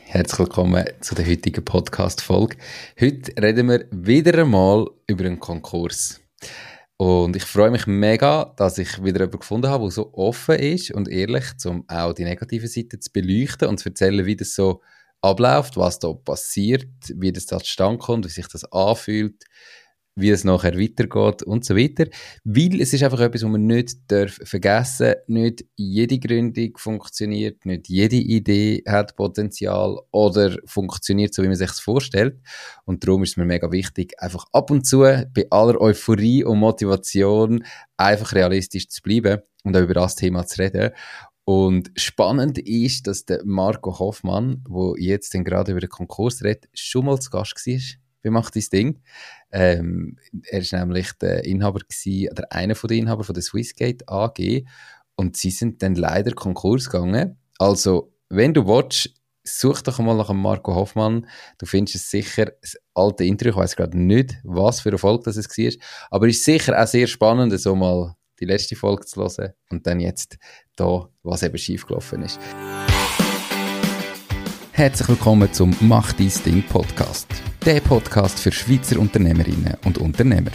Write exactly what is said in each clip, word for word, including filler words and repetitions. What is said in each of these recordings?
Herzlich willkommen zu der heutigen Podcast-Folge. Heute reden wir wieder einmal über einen Konkurs. Und ich freue mich mega, dass ich wieder jemanden gefunden habe, der so offen ist und ehrlich, um auch die negative Seite zu beleuchten und zu erzählen, wie das so abläuft, was da passiert, wie das da zustande kommt, wie sich das anfühlt, wie es nachher weitergeht und so weiter. Weil es ist einfach etwas, was man nicht darf vergessen darf. Nicht jede Gründung funktioniert, nicht jede Idee hat Potenzial oder funktioniert so, wie man sich es vorstellt. Und darum ist es mir mega wichtig, einfach ab und zu bei aller Euphorie und Motivation einfach realistisch zu bleiben und auch über das Thema zu reden. Und spannend ist, dass der Marco Hoffmann, der jetzt gerade über den Konkurs redet, schon mal zu Gast war. Wie macht dein Ding? Ähm, er war nämlich der Inhaber gewesen, oder einer von den Inhabern von der Swissgate A G und sie sind dann leider Konkurs gegangen. Also, wenn du willst, such doch mal nach dem Marco Hoffmann. Du findest es sicher, das alte Intro, ich weiss gerade nicht, was für eine Folge das es war, aber es ist sicher auch sehr spannend, so mal die letzte Folge zu hören und dann jetzt da, was eben schiefgelaufen ist. Herzlich willkommen zum Mach dein Ding Podcast. Der Podcast für Schweizer Unternehmerinnen und Unternehmer.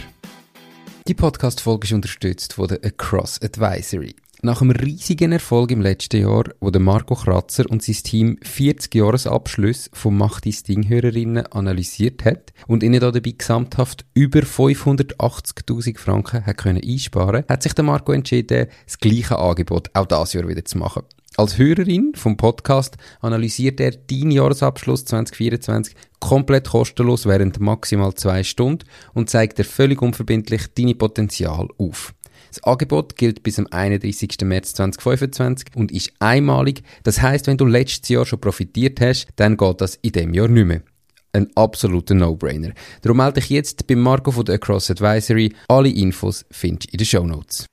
Die Podcast-Folge ist unterstützt von der Across Advisory. Nach einem riesigen Erfolg im letzten Jahr, wo der Marco Kratzer und sein Team vierzig Jahresabschlüsse von Mach dein Ding Hörerinnen analysiert hat und ihnen dabei gesamthaft über fünfhundertachtzigtausend Franken hat können einsparen, hat sich der Marco entschieden, das gleiche Angebot auch dieses Jahr wieder zu machen. Als Hörerin vom Podcast analysiert er deinen Jahresabschluss zwanzig vierundzwanzig komplett kostenlos während maximal zwei Stunden und zeigt dir völlig unverbindlich deine Potenzial auf. Das Angebot gilt bis am einunddreissigsten März zweitausendfünfundzwanzig und ist einmalig. Das heisst, wenn du letztes Jahr schon profitiert hast, dann geht das in diesem Jahr nicht mehr. Ein absoluter No-Brainer. Darum melde dich jetzt bei Marco von der Across Advisory. Alle Infos findest du in den Shownotes.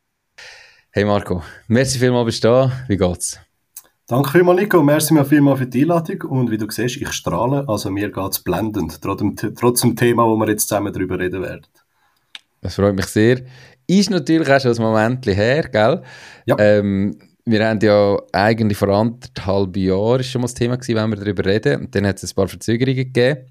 Hey Marco, merci vielmals bist du da. Wie geht's? Danke vielmals, Nico. Merci mir vielmals für die Einladung. Und wie du siehst, ich strahle, also mir geht's blendend, trotz dem, trotz dem Thema, wo wir jetzt zusammen darüber reden werden. Das freut mich sehr. Ist natürlich auch schon ein Moment her, gell? Ja. Ähm, wir haben ja eigentlich vor anderthalb Jahren schon mal das Thema gewesen, wenn wir darüber reden. Und dann hat es ein paar Verzögerungen gegeben.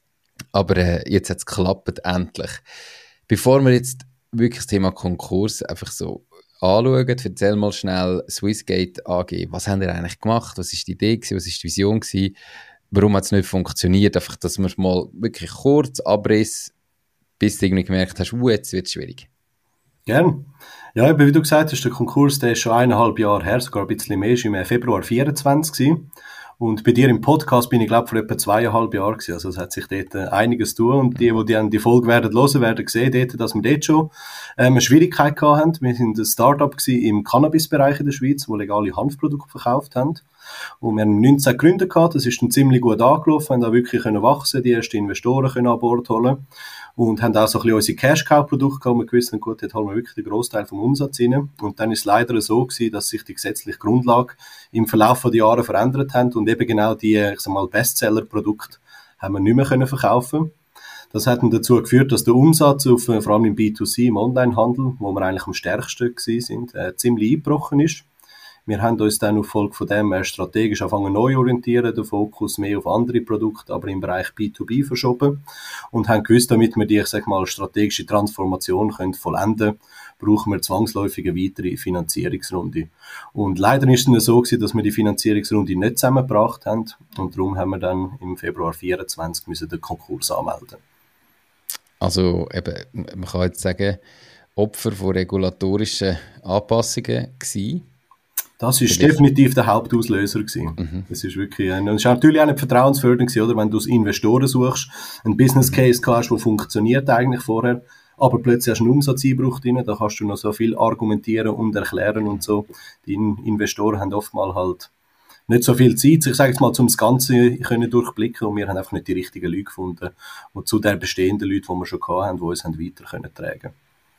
Aber äh, jetzt hat es geklappt, endlich. Bevor wir jetzt wirklich das Thema Konkurs einfach so anschauen, erzähl mal schnell Swissgate A G. Was haben ihr eigentlich gemacht? Was war die Idee gewesen? Was war die Vision gewesen? Warum hat es nicht funktioniert? Einfach, dass wir mal wirklich kurz Abriss, bis du irgendwie gemerkt hast, uh, jetzt wird es schwierig. Gerne. Ja, eben, wie du gesagt hast, der Konkurs, der ist schon eineinhalb Jahre her, sogar ein bisschen mehr, ist im Februar vierundzwanzig gewesen. Und bei dir im Podcast bin ich, glaube ich, vor etwa zweieinhalb Jahren gewesen. Also es hat sich dort einiges tun. Und die, die dann die Folge werden hören, werden sehen, dort, dass wir dort schon ähm, eine Schwierigkeit gehabt haben. Wir sind ein Start-up gewesen im Cannabis-Bereich in der Schweiz, wo legale Hanfprodukte verkauft haben. Und wir haben neunzehn Gründer gehabt. Das ist dann ziemlich gut angelaufen. Wir haben da wirklich können wachsen, die ersten Investoren können an Bord holen. Und haben auch so ein bisschen unsere Cash-Cow-Produkte gehabt. Wir gewusst, gut, dort haben wir wirklich den Großteil vom Umsatz rein. Und dann ist es leider so gewesen, dass sich die gesetzliche Grundlage im Verlauf der Jahre verändert hat und eben genau die, ich sag mal, Bestseller-Produkte haben wir nicht mehr können verkaufen. Das hat dann dazu geführt, dass der Umsatz auf, vor allem im B zwei C, im Onlinehandel, wo wir eigentlich am stärksten gewesen sind, äh, ziemlich eingebrochen ist. Wir haben uns dann auf Folge von dem äh, strategisch anfangen neu orientieren, den Fokus mehr auf andere Produkte, aber im Bereich B zwei B verschoben und haben gewusst, damit wir die, ich sag mal, strategische Transformation können vollenden, brauchen wir zwangsläufig eine weitere Finanzierungsrunde. Und leider ist es dann so gewesen, dass wir die Finanzierungsrunde nicht zusammengebracht haben und darum haben wir dann im Februar vierundzwanzig müssen den Konkurs anmelden. Also eben, man kann jetzt sagen, Opfer von regulatorischen Anpassungen gewesen. Das ist definitiv der Hauptauslöser gewesen. Mhm. Das ist wirklich, und es ist natürlich auch nicht vertrauensfördernd gewesen, oder? Wenn du als Investoren suchst, einen Business Case hast, der funktioniert eigentlich vorher, aber plötzlich hast du einen Umsatzeinbruch drin, da kannst du noch so viel argumentieren und erklären und so. Die Investoren haben oftmals halt nicht so viel Zeit, ich sage jetzt mal, um das Ganze können durchblicken und wir haben einfach nicht die richtigen Leute gefunden, die zu den bestehenden Leuten, die wir schon gehabt haben, die uns haben weiter können tragen.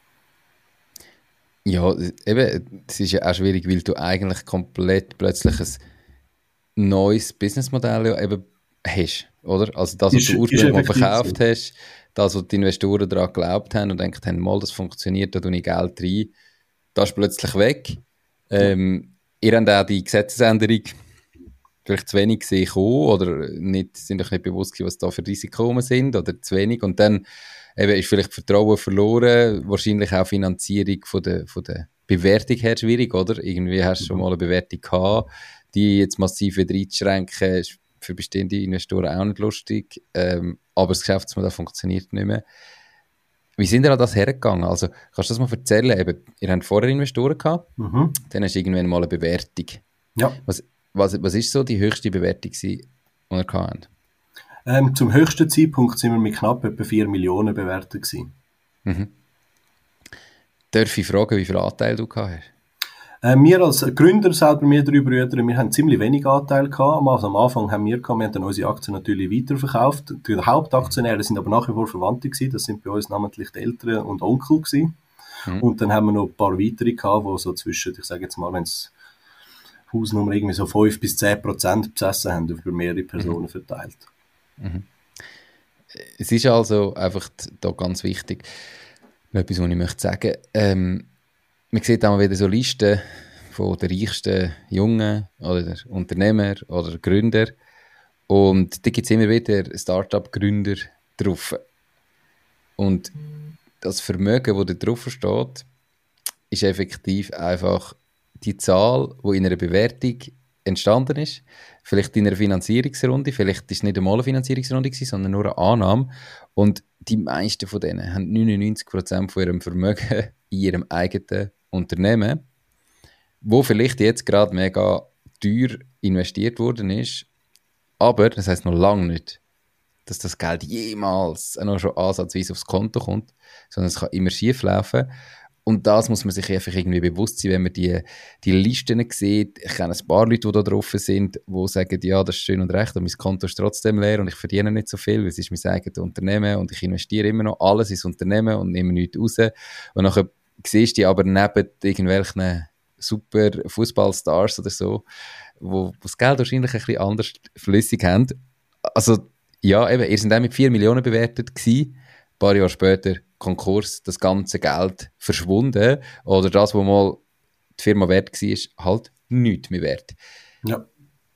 Ja, eben, es ist ja auch schwierig, weil du eigentlich komplett plötzlich ein neues Businessmodell ja eben hast, oder? Also das, was ist, du ursprünglich mal verkauft so. hast, das, was die Investoren daran geglaubt haben und gedacht haben, mal, das funktioniert, da tue ich Geld rein, das ist plötzlich weg. Ähm, ihr habt auch die Gesetzesänderung vielleicht zu wenig gesehen kommen oder nicht, sind euch nicht bewusst gewesen, was da für Risiken sind oder zu wenig. Und dann eben ist vielleicht Vertrauen verloren, wahrscheinlich auch Finanzierung von der, von der Bewertung her schwierig, oder? Irgendwie hast du schon mal eine Bewertung gehabt, die jetzt massiv wieder einzuschränken, ist für bestehende Investoren auch nicht lustig, ähm, aber das Geschäftsmodell funktioniert nicht mehr. Wie sind ihr an das hergegangen? Also, kannst du das mal erzählen? Eben, ihr habt vorher Investoren gehabt, Mhm. dann hast du irgendwann mal eine Bewertung. Ja. Was, was, was ist so die höchste Bewertung, die ihr hattet? Ähm, zum höchsten Zeitpunkt sind wir mit knapp etwa vier Millionen bewertet gewesen. Mhm. Darf ich fragen, wie viel Anteil du gehabt hast? Äh, wir als Gründer, selber wir drei Brüder, wir haben ziemlich wenig Anteil gehabt. Also am Anfang haben wir gehabt, wir haben dann unsere Aktien natürlich weiterverkauft. Die Hauptaktionäre sind aber nach wie vor Verwandte gewesen. Das sind bei uns namentlich die Eltern und Onkel gewesen. Mhm. Und dann haben wir noch ein paar weitere gehabt, die so zwischen, ich sage jetzt mal, wenn es Hausnummer irgendwie so fünf bis zehn Prozent besessen haben, über mehrere Personen mhm. verteilt. Mhm. Es ist also einfach da ganz wichtig, etwas, was ich möchte sagen. Ähm, man sieht auch wieder so Listen von den reichsten Jungen oder Unternehmer oder Gründer und da gibt es immer wieder Start-up-Gründer drauf. Und das Vermögen, das da drauf steht, ist effektiv einfach die Zahl, die in einer Bewertung entstanden ist. Vielleicht in einer Finanzierungsrunde, vielleicht ist es nicht einmal eine Finanzierungsrunde gewesen, sondern nur eine Annahme. Und die meisten von denen haben neunundneunzig Prozent von ihrem Vermögen in ihrem eigenen Unternehmen, wo vielleicht jetzt gerade mega teuer investiert worden ist, aber das heisst noch lange nicht, dass das Geld jemals noch schon ansatzweise aufs Konto kommt, sondern es kann immer schief laufen. Und das muss man sich einfach irgendwie bewusst sein, wenn man die, die Listen sieht. Ich kenne ein paar Leute, die da drauf sind, die sagen, ja, das ist schön und recht, und mein Konto ist trotzdem leer und ich verdiene nicht so viel, weil es ist mein eigenes Unternehmen und ich investiere immer noch alles ins Unternehmen und nehme nichts raus. Und nachher siehst du die aber neben irgendwelchen super Fußballstars oder so, wo, wo das Geld wahrscheinlich ein bisschen anders flüssig haben. Also, ja, eben, ihr seid auch mit vier Millionen bewertet gewesen. Ein paar Jahre später Konkurs, das ganze Geld verschwunden. Oder das, was mal die Firma wert war, halt nichts mehr wert. Ja.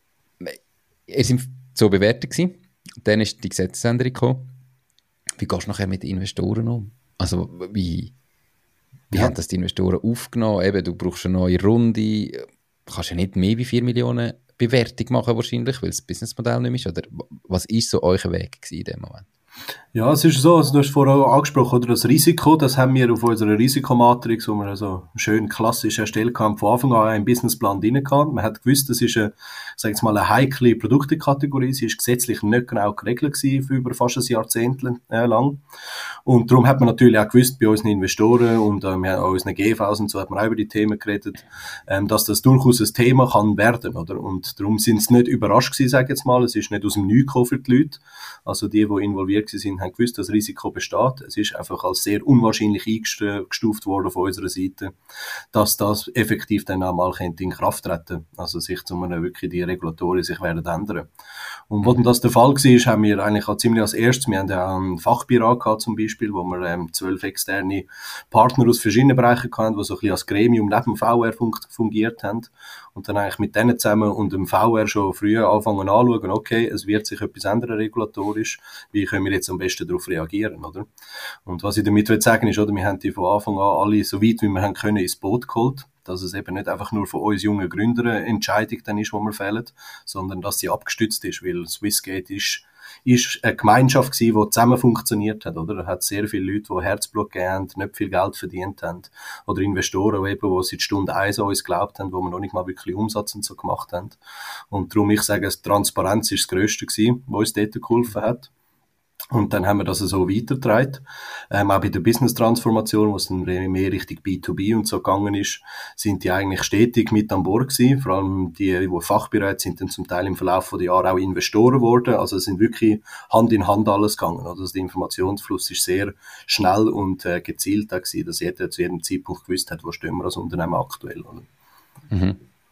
Ihr seid so bewertet gewesen. Dann ist die Gesetzesänderung gekommen. Wie gehst du nachher mit den Investoren um? Also, wie, wie ja. haben das die Investoren aufgenommen? Eben, du brauchst eine neue Runde. Du kannst ja nicht mehr wie vier Millionen Bewertung machen wahrscheinlich, weil das Businessmodell nicht mehr ist. Oder was war so euer Weg in dem Moment? Ja, es ist so, also du hast vorher auch angesprochen, oder das Risiko, das haben wir auf unserer Risikomatrix, wo wir also schön klassisch erstellt haben, von Anfang an einen Businessplan drin gehabt. Man hat gewusst, das ist eine, sag ich mal, eine heikle Produktekategorie, sie ist gesetzlich nicht genau geregelt gewesen, für über fast ein Jahrzehnt äh, lang. Und darum hat man natürlich auch gewusst, bei unseren Investoren und äh, wir haben auch unseren G Vs und so, hat man auch über die Themen geredet, ähm, dass das durchaus ein Thema kann werden, oder? Und darum sind sie nicht überrascht gewesen, sag ich jetzt mal, es ist nicht aus dem Nichts gekommen für die Leute. Also die, die involviert sind, haben gewusst, dass das Risiko besteht. Es ist einfach als sehr unwahrscheinlich eingestuft worden von unserer Seite, dass das effektiv dann auch mal in Kraft treten, also sich zu einer wirklich die Regulatorien sich werden ändern. Und wo das der Fall war, haben wir eigentlich auch ziemlich als erstes, wir haben ja einen Fachbeirat gehabt zum Beispiel, wo wir ähm, zwölf externe Partner aus verschiedenen Bereichen hatten, die so ein bisschen als Gremium neben dem V R fungiert haben. Und dann eigentlich mit denen zusammen und dem V R schon früher anfangen anschauen, okay, es wird sich etwas ändern regulatorisch, wie können wir jetzt am besten darauf reagieren, oder? Und was ich damit will sagen ist, oder, wir haben die von Anfang an alle so weit, wie wir haben können, ins Boot geholt, dass es eben nicht einfach nur von uns jungen Gründern eine Entscheidung dann ist, die wir fällen, sondern dass sie abgestützt ist, weil Swissgate ist ist eine Gemeinschaft gewesen, die zusammen funktioniert hat, oder? Da hat sehr viele Leute, die Herzblut gegeben haben, nicht viel Geld verdient haben, oder Investoren, die eben, die seit Stunde eins an uns geglaubt haben, wo wir noch nicht mal wirklich Umsatz und so gemacht haben. Und darum, ich sage, Transparenz ist das Grösste gewesen, was uns dort geholfen hat. Und dann haben wir das so weitergetragen. Ähm, auch bei der Business-Transformation, wo es dann mehr Richtung B zwei B und so gegangen ist, sind die eigentlich stetig mit an Bord gewesen. Vor allem die, die Fachbereiche sind dann zum Teil im Verlauf der Jahre auch Investoren geworden. Also es sind wirklich Hand in Hand alles gegangen. Also der Informationsfluss ist sehr schnell und äh, gezielt da gewesen, dass jeder zu jedem Zeitpunkt gewusst hat, wo stehen wir als Unternehmen aktuell. Oder? Mhm.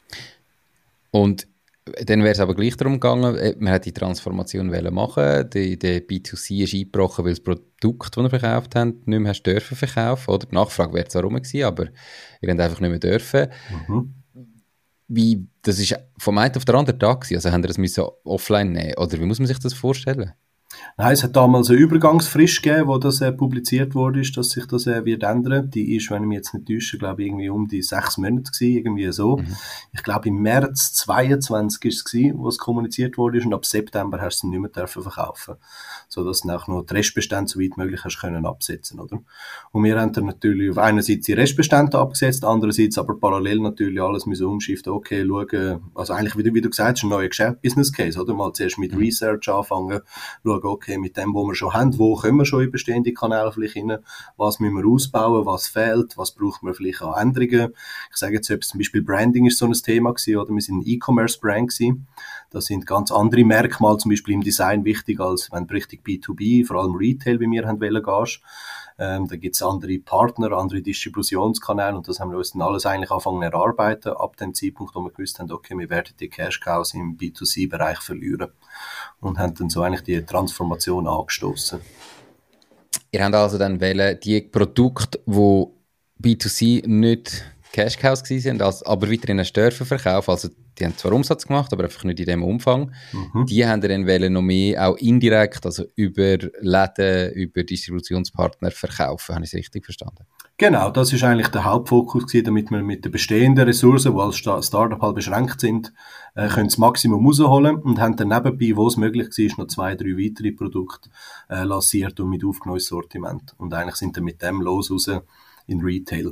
Und dann wäre es aber gleich darum gegangen, man hat die Transformation machen, die, die B zwei C ist eingebrochen, weil das Produkt, das wir verkauft haben, nicht mehr hast dürfen verkaufen, oder? Die Nachfrage wäre zwar rum gewesen, aber ihr habt einfach nicht mehr dürfen. Mhm. wie, das ist vom einen auf den anderen Tag gewesen, also haben wir das müssen offline nehmen, oder wie muss man sich das vorstellen? Nein, es hat damals eine Übergangsfrist gegeben, wo das äh, publiziert wurde, dass sich das äh, wird ändern. Die ist, wenn ich mich jetzt nicht täusche, glaube ich, irgendwie um die sechs Monate gewesen, irgendwie so. Mhm. Ich glaube, im März zweiundzwanzig ist es gewesen, wo es kommuniziert wurde, und ab September hast du es nicht mehr dürfen verkaufen, sodass du auch noch die Restbestände so weit möglich hast können absetzen, oder? Und wir haben dann natürlich auf einerseits die Restbestände abgesetzt, andererseits aber parallel natürlich alles müssen umschiften, okay, schauen, also eigentlich, wie du, wie du gesagt hast, ein neuer Geschäft, Business Case, oder? Mal zuerst mit Research anfangen, schauen, okay, mit dem, was wir schon haben, wo können wir schon in bestehende Kanäle vielleicht rein, was müssen wir ausbauen, was fehlt, was braucht man vielleicht an Änderungen. Ich sage jetzt zum Beispiel Branding ist so ein Thema gewesen, oder? Wir sind ein E-Commerce-Brand gewesen. Da sind ganz andere Merkmale zum Beispiel im Design wichtig, als wenn du richtig B zwei B, vor allem Retail, wie wir haben wollen, gehst. Ähm, da gibt's andere Partner, andere Distributionskanäle, und das haben wir uns dann alles eigentlich angefangen zu erarbeiten, ab dem Zeitpunkt, wo wir gewusst haben, okay, wir werden die Cash Cows im B zwei C-Bereich verlieren, und haben dann so eigentlich die Transformation angestoßen. Ihr habt also dann wählen, die Produkte, die B zwei C nicht Cash Cows waren, aber weiterhin einen Störverkauf, also die haben zwar Umsatz gemacht, aber einfach nicht in dem Umfang. Mhm. Die haben dann wählen noch mehr auch indirekt, also über Läden, über Distributionspartner verkaufen. Habe ich es richtig verstanden? Genau, das ist eigentlich der Hauptfokus gewesen, damit wir mit den bestehenden Ressourcen, die als Startup halt beschränkt sind, äh, können das Maximum rausholen, und haben dann nebenbei, wo es möglich war, noch zwei, drei weitere Produkte äh, lanciert und mit aufgenommenes Sortiment. Und eigentlich sind dann mit dem los raus in Retail.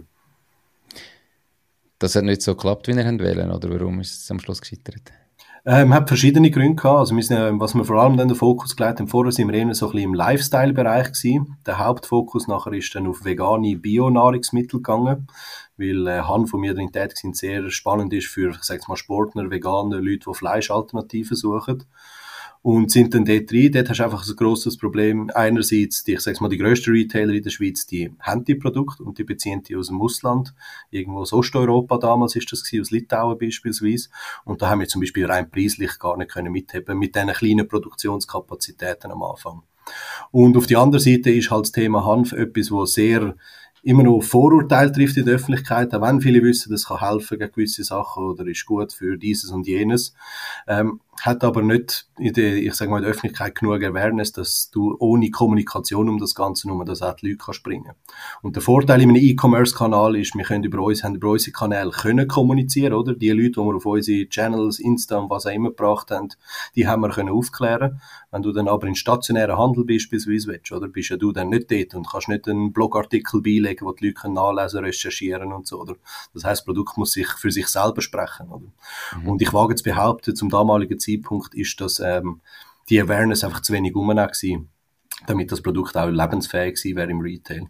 Das hat nicht so geklappt, wie ihr wollt, oder warum ist es am Schluss gescheitert? Ähm, hat verschiedene Gründe gehabt. Also wir sind, äh, was wir vor allem dann den Fokus gelegt haben, vorher sind wir eher so ein bisschen im Lifestyle-Bereich gewesen. Der Hauptfokus nachher ist dann auf vegane Bio-Nahrungsmittel gegangen, weil äh, Hanf, wo wir drin tätig sind, sehr spannend ist für, ich sag's mal, Sportler, Veganer, Leute, die Fleischalternativen suchen. Und sind dann dort rein. Dort hast du einfach ein grosses Problem. Einerseits, die, ich sag's mal, die grössten Retailer in der Schweiz, die haben die Produkte und die beziehen die aus dem Ausland. Irgendwo aus Osteuropa damals ist das gewesen, aus Litauen beispielsweise. Und da haben wir zum Beispiel rein preislich gar nicht können mitheben mit diesen kleinen Produktionskapazitäten am Anfang. Und auf die andere Seite ist halt das Thema Hanf etwas, was sehr immer noch Vorurteile trifft in der Öffentlichkeit, auch wenn viele wissen, das kann helfen gegen gewisse Sachen oder ist gut für dieses und jenes, ähm, hat aber nicht in der, ich sage mal, in der Öffentlichkeit genug Awareness, dass du ohne Kommunikation um das Ganze nur das auch die Leute kannst bringen. Und der Vorteil in einem E-Commerce-Kanal ist, wir können über uns, haben über unsere Kanäle können kommunizieren, oder? Die Leute, die wir auf unsere Channels, Insta und was auch immer gebracht haben, die haben wir können aufklären. Wenn du dann aber in stationären Handel beispielsweise willst, oder? Bist ja du dann nicht dort und kannst nicht einen Blogartikel beilegen, wo die Leute nachlesen, recherchieren und so, oder? Das heisst, das Produkt muss sich für sich selber sprechen, oder? Mhm. Und ich wage zu behaupten, zum damaligen Zeitpunkt ist, dass ähm, die Awareness einfach zu wenig rum war, damit das Produkt auch lebensfähig gewesen wäre im Retail.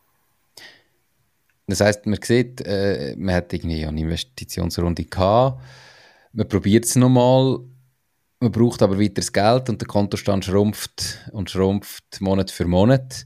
Das heisst, man sieht, äh, man hat irgendwie eine Investitionsrunde gehabt, man probiert es nochmal, man braucht aber weiteres Geld und der Kontostand schrumpft und schrumpft Monat für Monat.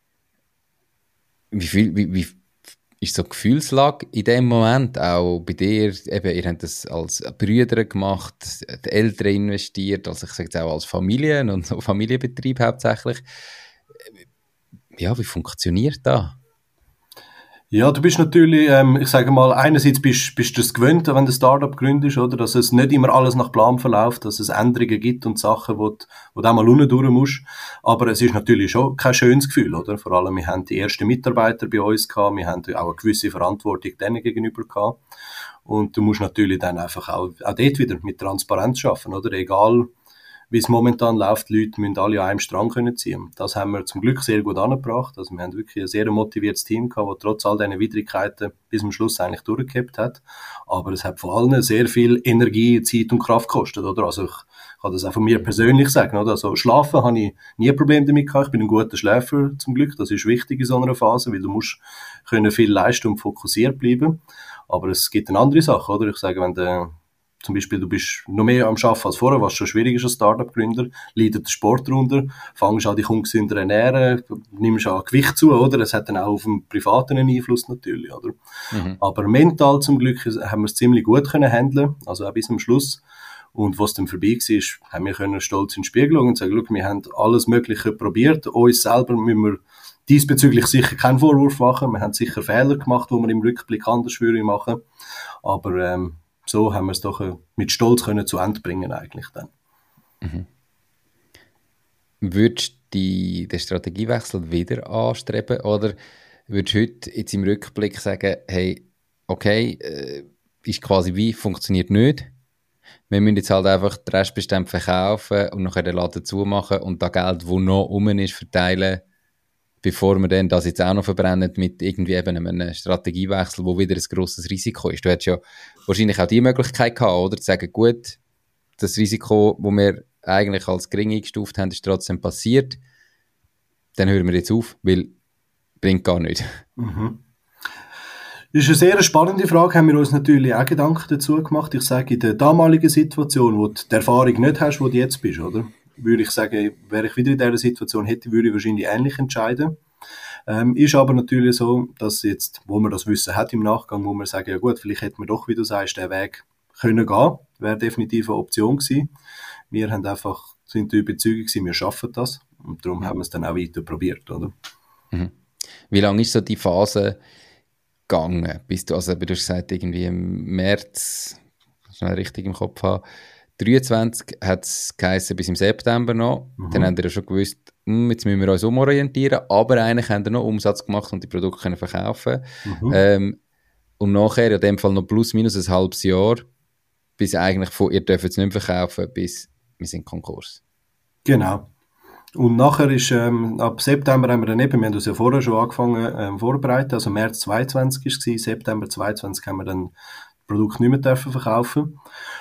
Wie viel, wie, wie ist so Gefühlslage in dem Moment auch bei dir? Eben, ihr habt das als Brüder gemacht, die Eltern investiert, also ich sage jetzt auch als Familien und so Familienbetrieb hauptsächlich. Ja, wie funktioniert das? Ja, du bist natürlich, ähm, ich sage mal, einerseits bist, bist du es gewöhnt, wenn du ein Startup gründest, oder, dass es nicht immer alles nach Plan verläuft, dass es Änderungen gibt und Sachen, wo du, wo du auch mal unten durch musst. Aber es ist natürlich schon kein schönes Gefühl, oder? Vor allem, wir haben die ersten Mitarbeiter bei uns gehabt, wir haben auch eine gewisse Verantwortung denen gegenüber gehabt. Und du musst natürlich dann einfach auch, auch dort wieder mit Transparenz schaffen, oder? Egal, wie es momentan läuft, die Leute müssen alle an einem Strang können ziehen. Das haben wir zum Glück sehr gut angebracht. Also wir haben wirklich ein sehr motiviertes Team gehabt, das trotz all diesen Widrigkeiten bis zum Schluss eigentlich durchgehabt hat. Aber es hat vor allem sehr viel Energie, Zeit und Kraft gekostet, oder? Also ich kann das auch von mir persönlich sagen, oder? Also schlafen habe ich nie ein Problem damit gehabt. Ich bin ein guter Schläfer zum Glück. Das ist wichtig in so einer Phase, weil du musst können viel leisten und fokussiert bleiben. Aber es gibt eine andere Sache, oder? Ich sage, wenn der zum Beispiel, du bist noch mehr am Arbeiten als vorher, was schon schwierig ist als Startup-Gründer, leidet der Sport drunter, fängst an dich ungesünder ernähren, nimmst an Gewicht zu, oder? Es hat dann auch auf den privaten Einfluss natürlich, oder? Mhm. Aber mental zum Glück haben wir es ziemlich gut können handeln, also auch bis zum Schluss. Und was dann vorbei war, haben wir können stolz in den Spiegel schauen und sagen, schau, wir haben alles Mögliche probiert, uns selber müssen wir diesbezüglich sicher keinen Vorwurf machen, wir haben sicher Fehler gemacht, die wir im Rückblick anders würden machen, aber ähm, so haben wir es doch äh, mit Stolz können zu Ende bringen eigentlich dann. Mhm. Würdest du die, den Strategiewechsel wieder anstreben oder würdest du heute jetzt im Rückblick sagen, hey, okay, äh, ist quasi wie, funktioniert nicht. Wir müssen jetzt halt einfach den Restbestand verkaufen und nachher den Laden zumachen und das Geld, das noch rum ist, verteilen, bevor wir dann das jetzt auch noch verbrennen mit irgendwie eben einem Strategiewechsel, wo wieder ein grosses Risiko ist. Du hättest ja wahrscheinlich auch die Möglichkeit gehabt, oder? Zu sagen, gut, das Risiko, das wir eigentlich als gering eingestuft haben, ist trotzdem passiert. Dann hören wir jetzt auf, weil bringt gar nichts. Mhm. Das ist eine sehr spannende Frage, haben wir uns natürlich auch Gedanken dazu gemacht. Ich sage, in der damaligen Situation, wo du die Erfahrung nicht hast, wo du jetzt bist, oder? Würde ich sagen, wäre ich wieder in dieser Situation hätte, würde ich wahrscheinlich ähnlich entscheiden. Ähm, ist aber natürlich so, dass jetzt, wo man das Wissen hat im Nachgang, wo man sagen, ja gut, vielleicht hätte man doch, wie du sagst, den Weg können gehen. Wäre definitiv eine Option gewesen. Wir haben einfach, sind der Überzeugung gewesen, wir schaffen das. Und darum mhm. haben wir es dann auch weiter probiert, oder? Mhm. Wie lange ist so die Phase gegangen? Bist du, also du hast gesagt, irgendwie im März, schnell richtig im Kopf haben, dreiundzwanzig hat es geheißen, bis im September noch. Mhm. Dann haben wir ja schon gewusst, hm, jetzt müssen wir uns umorientieren, aber eigentlich haben wir noch Umsatz gemacht und die Produkte können verkaufen. Mhm. Ähm, und nachher, in dem Fall noch plus minus ein halbes Jahr, bis eigentlich von, ihr dürft es nicht mehr verkaufen, bis wir sind Konkurs. Genau. Und nachher ist, ähm, ab September haben wir dann eben, wir haben das ja vorher schon angefangen ähm, vorbereiten, also März zweiundzwanzig war es, September zweiundzwanzig haben wir dann das Produkt nicht mehr dürfen verkaufen.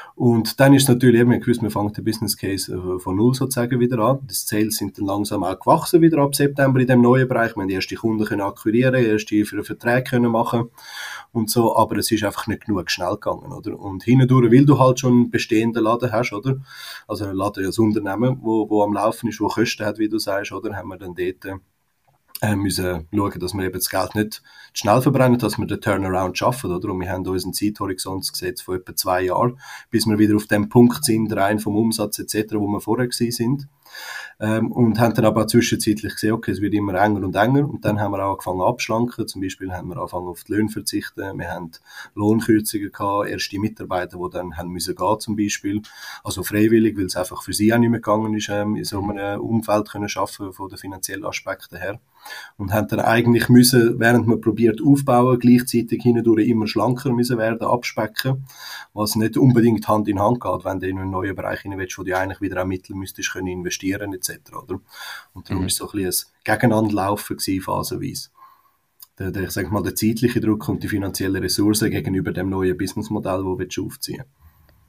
Und dann ist es natürlich eben, wir gewusst, wir fangen den Business Case äh, von null sozusagen wieder an. Die Sales sind dann langsam auch gewachsen wieder ab September in dem neuen Bereich. Wir haben die ersten Kunden können akquirieren, erste für Verträge können machen und so, aber es ist einfach nicht genug schnell gegangen, oder? Und hindurch, weil du halt schon einen bestehenden Laden hast, oder? Also ein Laden als Unternehmen, wo, wo am Laufen ist, wo Kosten hat, wie du sagst, oder? Haben wir dann dort äh, müssen schauen, dass wir eben das Geld nicht schnell verbrennen, dass wir den Turnaround schaffen, oder? Und wir haben unseren Zeithorizont gesetzt von etwa zwei Jahren, bis wir wieder auf dem Punkt sind, rein vom Umsatz et cetera, wo wir vorher gewesen sind. Ähm, und haben dann aber auch zwischenzeitlich gesehen, okay, es wird immer enger und enger. Und dann haben wir auch angefangen abschlanken. Zum Beispiel haben wir angefangen auf die Löhne verzichten. Wir haben Lohnkürzungen gehabt, erste Mitarbeiter, die dann haben müssen gehen, zum Beispiel. Also freiwillig, weil es einfach für sie auch nicht mehr gegangen ist, ähm, in so einem Umfeld können arbeiten, von den finanziellen Aspekten her. Und haben dann eigentlich müssen, während man probiert aufbauen, gleichzeitig hindurch immer schlanker müssen werden, abspecken, was nicht unbedingt Hand in Hand geht, wenn du in einen neuen Bereich hinein willst, wo du eigentlich wieder auch Mittel müsstest können investieren et cetera. Oder? Und darum mhm. ist so ein bisschen ein Gegeneinanderlaufen gewesen, phasenweise. Der, der, ich sag mal, der zeitliche Druck und die finanziellen Ressourcen gegenüber dem neuen Businessmodell, das du aufziehen willst.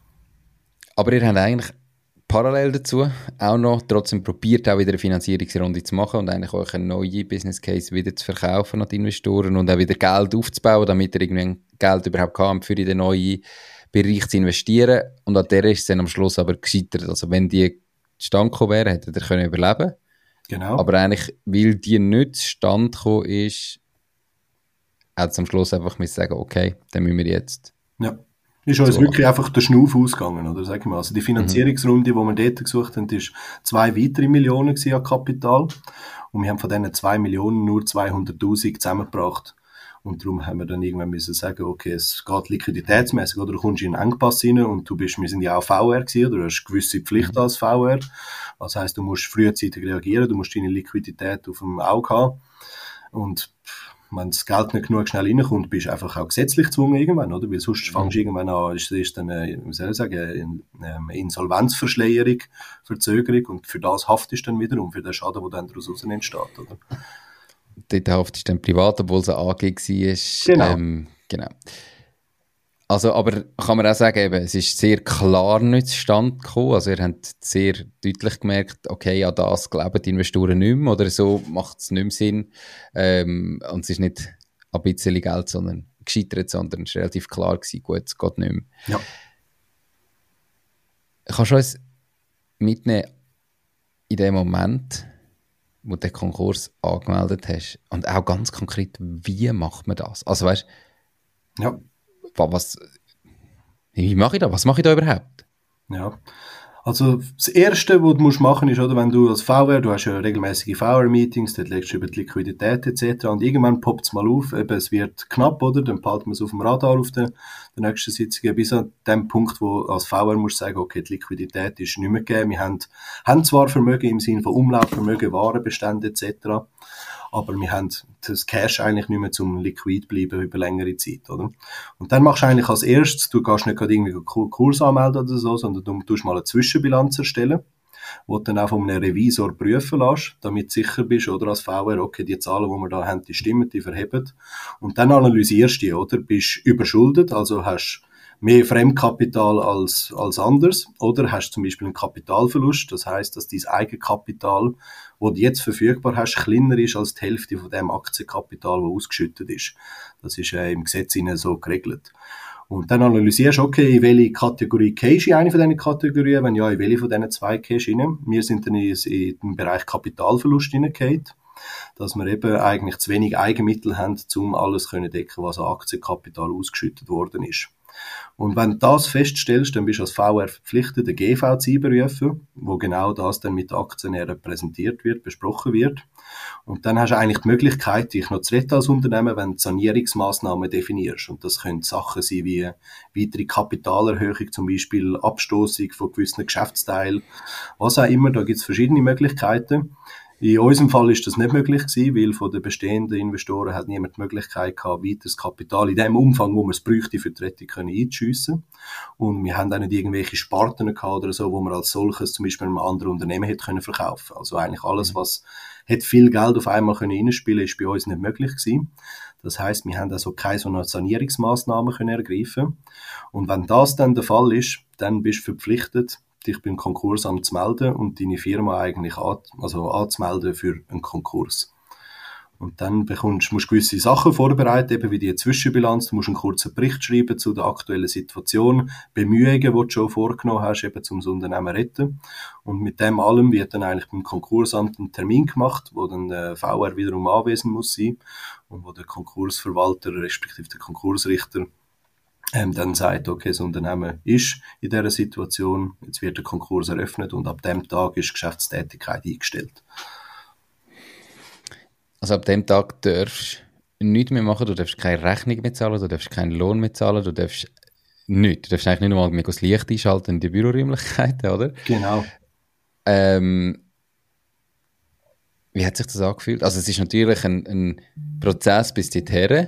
Aber ihr habt eigentlich parallel dazu auch noch trotzdem probiert, auch wieder eine Finanzierungsrunde zu machen und eigentlich auch einen neuen Business Case wieder zu verkaufen an die Investoren und auch wieder Geld aufzubauen, damit ihr irgendwie Geld überhaupt habt, für in den neuen Bereich zu investieren. Und an der ist es dann am Schluss aber gescheitert. Also wenn die zustande gekommen wäre, hätte er können überleben. Genau. Aber eigentlich, weil die nicht zustande gekommen ist, hat es am Schluss einfach müssen sagen, okay, dann müssen wir jetzt. Ja. Ist uns so wirklich einfach der Schnuff ausgegangen, oder? Sag ich mal. Also die Finanzierungsrunde, mhm. die wir dort gesucht haben, ist zwei weitere Millionen an Kapital. Und wir haben von diesen zwei Millionen nur zweihunderttausend zusammengebracht. Und darum haben wir dann irgendwann müssen sagen, okay, es geht liquiditätsmäßig, oder? Du kommst in einen Engpass rein und du bist, wir sind ja auch V R gewesen, oder? Du hast gewisse Pflichten als V R. Das heisst, du musst frühzeitig reagieren, du musst deine Liquidität auf dem Auge haben. Und wenn das Geld nicht genug schnell reinkommt, bist du einfach auch gesetzlich gezwungen irgendwann, oder? Weil sonst mhm. fängst du irgendwann an, ist, ist dann, eine, wie soll ich sagen, eine Insolvenzverschleierung, Verzögerung und für das haftest du dann wieder und für den Schaden, der dann daraus entsteht, oder? Dort haftest du dann privat, obwohl es eine A G war. Genau. Ähm, genau. Also, aber kann man auch sagen, eben, es ist sehr klar nicht zustande gekommen. Also, ihr habt sehr deutlich gemerkt, okay, an das glauben die Investoren nicht mehr oder so macht es nicht mehr Sinn. Ähm, und es ist nicht ein bisschen Geld, sondern gescheitert, sondern es war relativ klar gewesen, gut, es geht nicht mehr. Ja. Kannst du uns mitnehmen in dem Moment, wo du den Konkurs angemeldet hast und auch ganz konkret, wie macht man das? Also, weißt ja. Was, wie mache ich das? Was mache ich da überhaupt? Ja, Also das Erste, was du musst machen musst, ist, oder, wenn du als V R, du hast ja regelmäßige V R-Meetings, dort legst du über die Liquidität et cetera. Und irgendwann poppt es mal auf, eben, es wird knapp, oder? Dann behalten wir es auf dem Radar auf der, der nächsten Sitzung, bis an dem Punkt, wo als V R musst du sagen, okay, die Liquidität ist nicht mehr gegeben. Wir haben, haben zwar Vermögen im Sinne von Umlaufvermögen, Warenbestände et cetera, aber wir haben das Cash eigentlich nicht mehr zum Liquid bleiben über längere Zeit, oder? Und dann machst du eigentlich als erstes, du gehst nicht gerade irgendwie Kurs anmelden oder so, sondern du tust mal eine Zwischenbilanz erstellen, wo du dann auch von einem Revisor prüfen lässt, damit du sicher bist, oder, als V R, okay, die Zahlen, die wir da haben, die stimmen, die verheben. Und dann analysierst du die, oder? Bist überschuldet, also hast mehr Fremdkapital als, als anders, oder hast zum Beispiel einen Kapitalverlust, das heißt, dass dein Eigenkapital, das du jetzt verfügbar hast, kleiner ist als die Hälfte von dem Aktienkapital, das ausgeschüttet ist. Das ist äh, im Gesetz so geregelt. Und dann analysierst du, okay, in welche Kategorie gehst du in eine von diesen Kategorien, wenn ja, in welche von diesen zwei gehst du rein. Wir sind dann in, in den Bereich Kapitalverlust hineingegangen, dass wir eben eigentlich zu wenig Eigenmittel haben, um alles zu decken, was an Aktienkapital ausgeschüttet worden ist. Und wenn du das feststellst, dann bist du als V R verpflichtet, eine G V zu einberufen, wo genau das dann mit den Aktionären präsentiert wird, besprochen wird. Und dann hast du eigentlich die Möglichkeit, dich noch zu retten als Unternehmen, wenn du Sanierungsmaßnahmen definierst. Und das können Sachen sein wie weitere Kapitalerhöhung, zum Beispiel Abstoßung von gewissen Geschäftsteilen, was auch immer. Da gibt es verschiedene Möglichkeiten. In unserem Fall ist das nicht möglich gewesen, weil von den bestehenden Investoren hat niemand die Möglichkeit gehabt, weiteres Kapital in dem Umfang, wo man es bräuchte, für die Rettung können einzuschiessen. Und wir haben auch nicht irgendwelche Sparten gehabt oder so, wo man als solches zum Beispiel einem anderen Unternehmen hätte können verkaufen. Also eigentlich alles, was hätte viel Geld auf einmal können reinspielen, ist bei uns nicht möglich gewesen. Das heisst, wir haben also keine so eine Sanierungsmaßnahmen können ergreifen. Und wenn das dann der Fall ist, dann bist du verpflichtet, dich beim Konkursamt zu melden und deine Firma eigentlich an, also anzumelden für einen Konkurs. Und dann bekommst, musst du gewisse Sachen vorbereiten, eben wie die Zwischenbilanz. Du musst einen kurzen Bericht schreiben zu der aktuellen Situation, Bemühungen, die du schon vorgenommen hast, eben zum Unternehmen retten. Und mit dem allem wird dann eigentlich beim Konkursamt ein Termin gemacht, wo dann der V R wiederum anwesend muss sein und wo der Konkursverwalter, respektive der Konkursrichter, Ähm, dann sagt, okay, das Unternehmen ist in dieser Situation, jetzt wird der Konkurs eröffnet und ab dem Tag ist Geschäftstätigkeit eingestellt. Also ab dem Tag darfst du nichts mehr machen, du darfst keine Rechnung mehr zahlen, du darfst keinen Lohn mehr zahlen, du darfst nichts. Du darfst eigentlich nicht mal mehr das Licht einschalten in die Büroräumlichkeiten, oder? Genau. Ähm, wie hat sich das angefühlt? Also es ist natürlich ein, ein Prozess bis dorthin.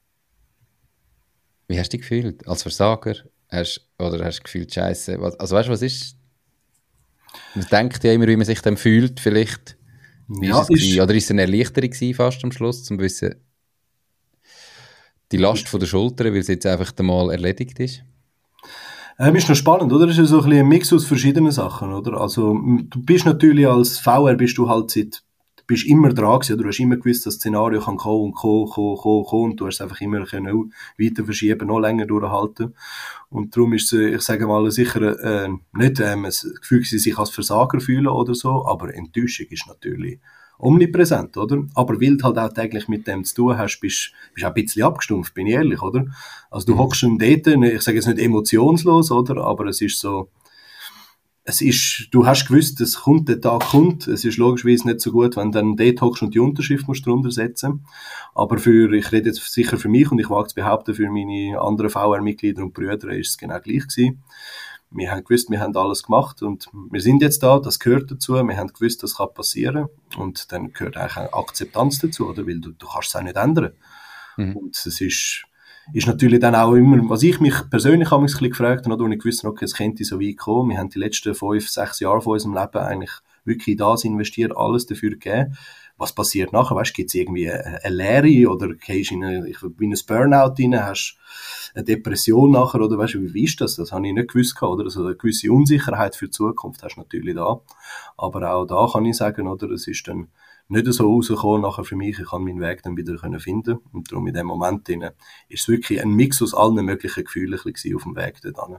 Wie hast du dich gefühlt? Als Versager? Hast, oder hast du gefühlt, Scheiße? Also weißt du, was ist? Man denkt ja immer, wie man sich dann fühlt, vielleicht. Wie Ja, ist es ist, Oder ist es eine Erleichterung gewesen, fast am Schluss, zum wissen, die Last von der Schulter, weil es jetzt einfach einmal erledigt ist? ähm, ist noch spannend, oder? Es ist so ein bisschen ein Mix aus verschiedenen Sachen, oder? Also, m- du bist natürlich als V R, bist du halt seit, du bist immer dran gewesen, oder? Du hast immer gewusst, das Szenario kann kommen und kommen, kommen, kommen, kommen, und du hast es einfach immer können weiter verschieben, noch länger durchhalten. Und darum ist es, äh, ich sage mal, sicher, äh, nicht, ähm, ein Gefühl, dass sie sich als Versager fühlen oder so, aber Enttäuschung ist natürlich omnipräsent, oder? Aber weil du halt auch täglich mit dem zu tun hast, bist du auch ein bisschen abgestumpft, bin ich ehrlich, oder? Also du hockst schon dort, ich sage jetzt nicht emotionslos, oder? Aber es ist so, es ist, du hast gewusst, es kommt, der Tag kommt. Es ist logischerweise nicht so gut, wenn du dann dort hockst und die Unterschrift musst drunter setzen. Aber für, ich rede jetzt sicher für mich und ich wage zu behaupten, für meine anderen V R-Mitglieder und Brüder ist es genau gleich gewesen. Wir haben gewusst, wir haben alles gemacht und wir sind jetzt da, das gehört dazu. Wir haben gewusst, das kann passieren und dann gehört eigentlich auch Akzeptanz dazu, oder? Weil du, du kannst es auch nicht ändern. Mhm. Und es ist, ist natürlich dann auch immer, was ich mich persönlich habe, ein bisschen gefragt habe, als ich gewusst habe, okay, es könnte so weit kommen. Wir haben die letzten fünf, sechs Jahre von unserem Leben eigentlich wirklich in das investiert, alles dafür gegeben. Was passiert nachher? Weißt, gibt es irgendwie eine, eine Leere oder gehst du in eine, in ein Burnout rein, hast eine Depression nachher oder weißt du, wie, wie ist das? Das habe ich nicht gewusst, oder? Also eine gewisse Unsicherheit für die Zukunft hast du natürlich da. Aber auch da kann ich sagen, oder, es ist dann nicht so rausgekommen nachher für mich. Ich kann meinen Weg dann wieder finden. Und darum in dem Moment drin, ist es wirklich ein Mix aus allen möglichen Gefühlen auf dem Weg dorthin.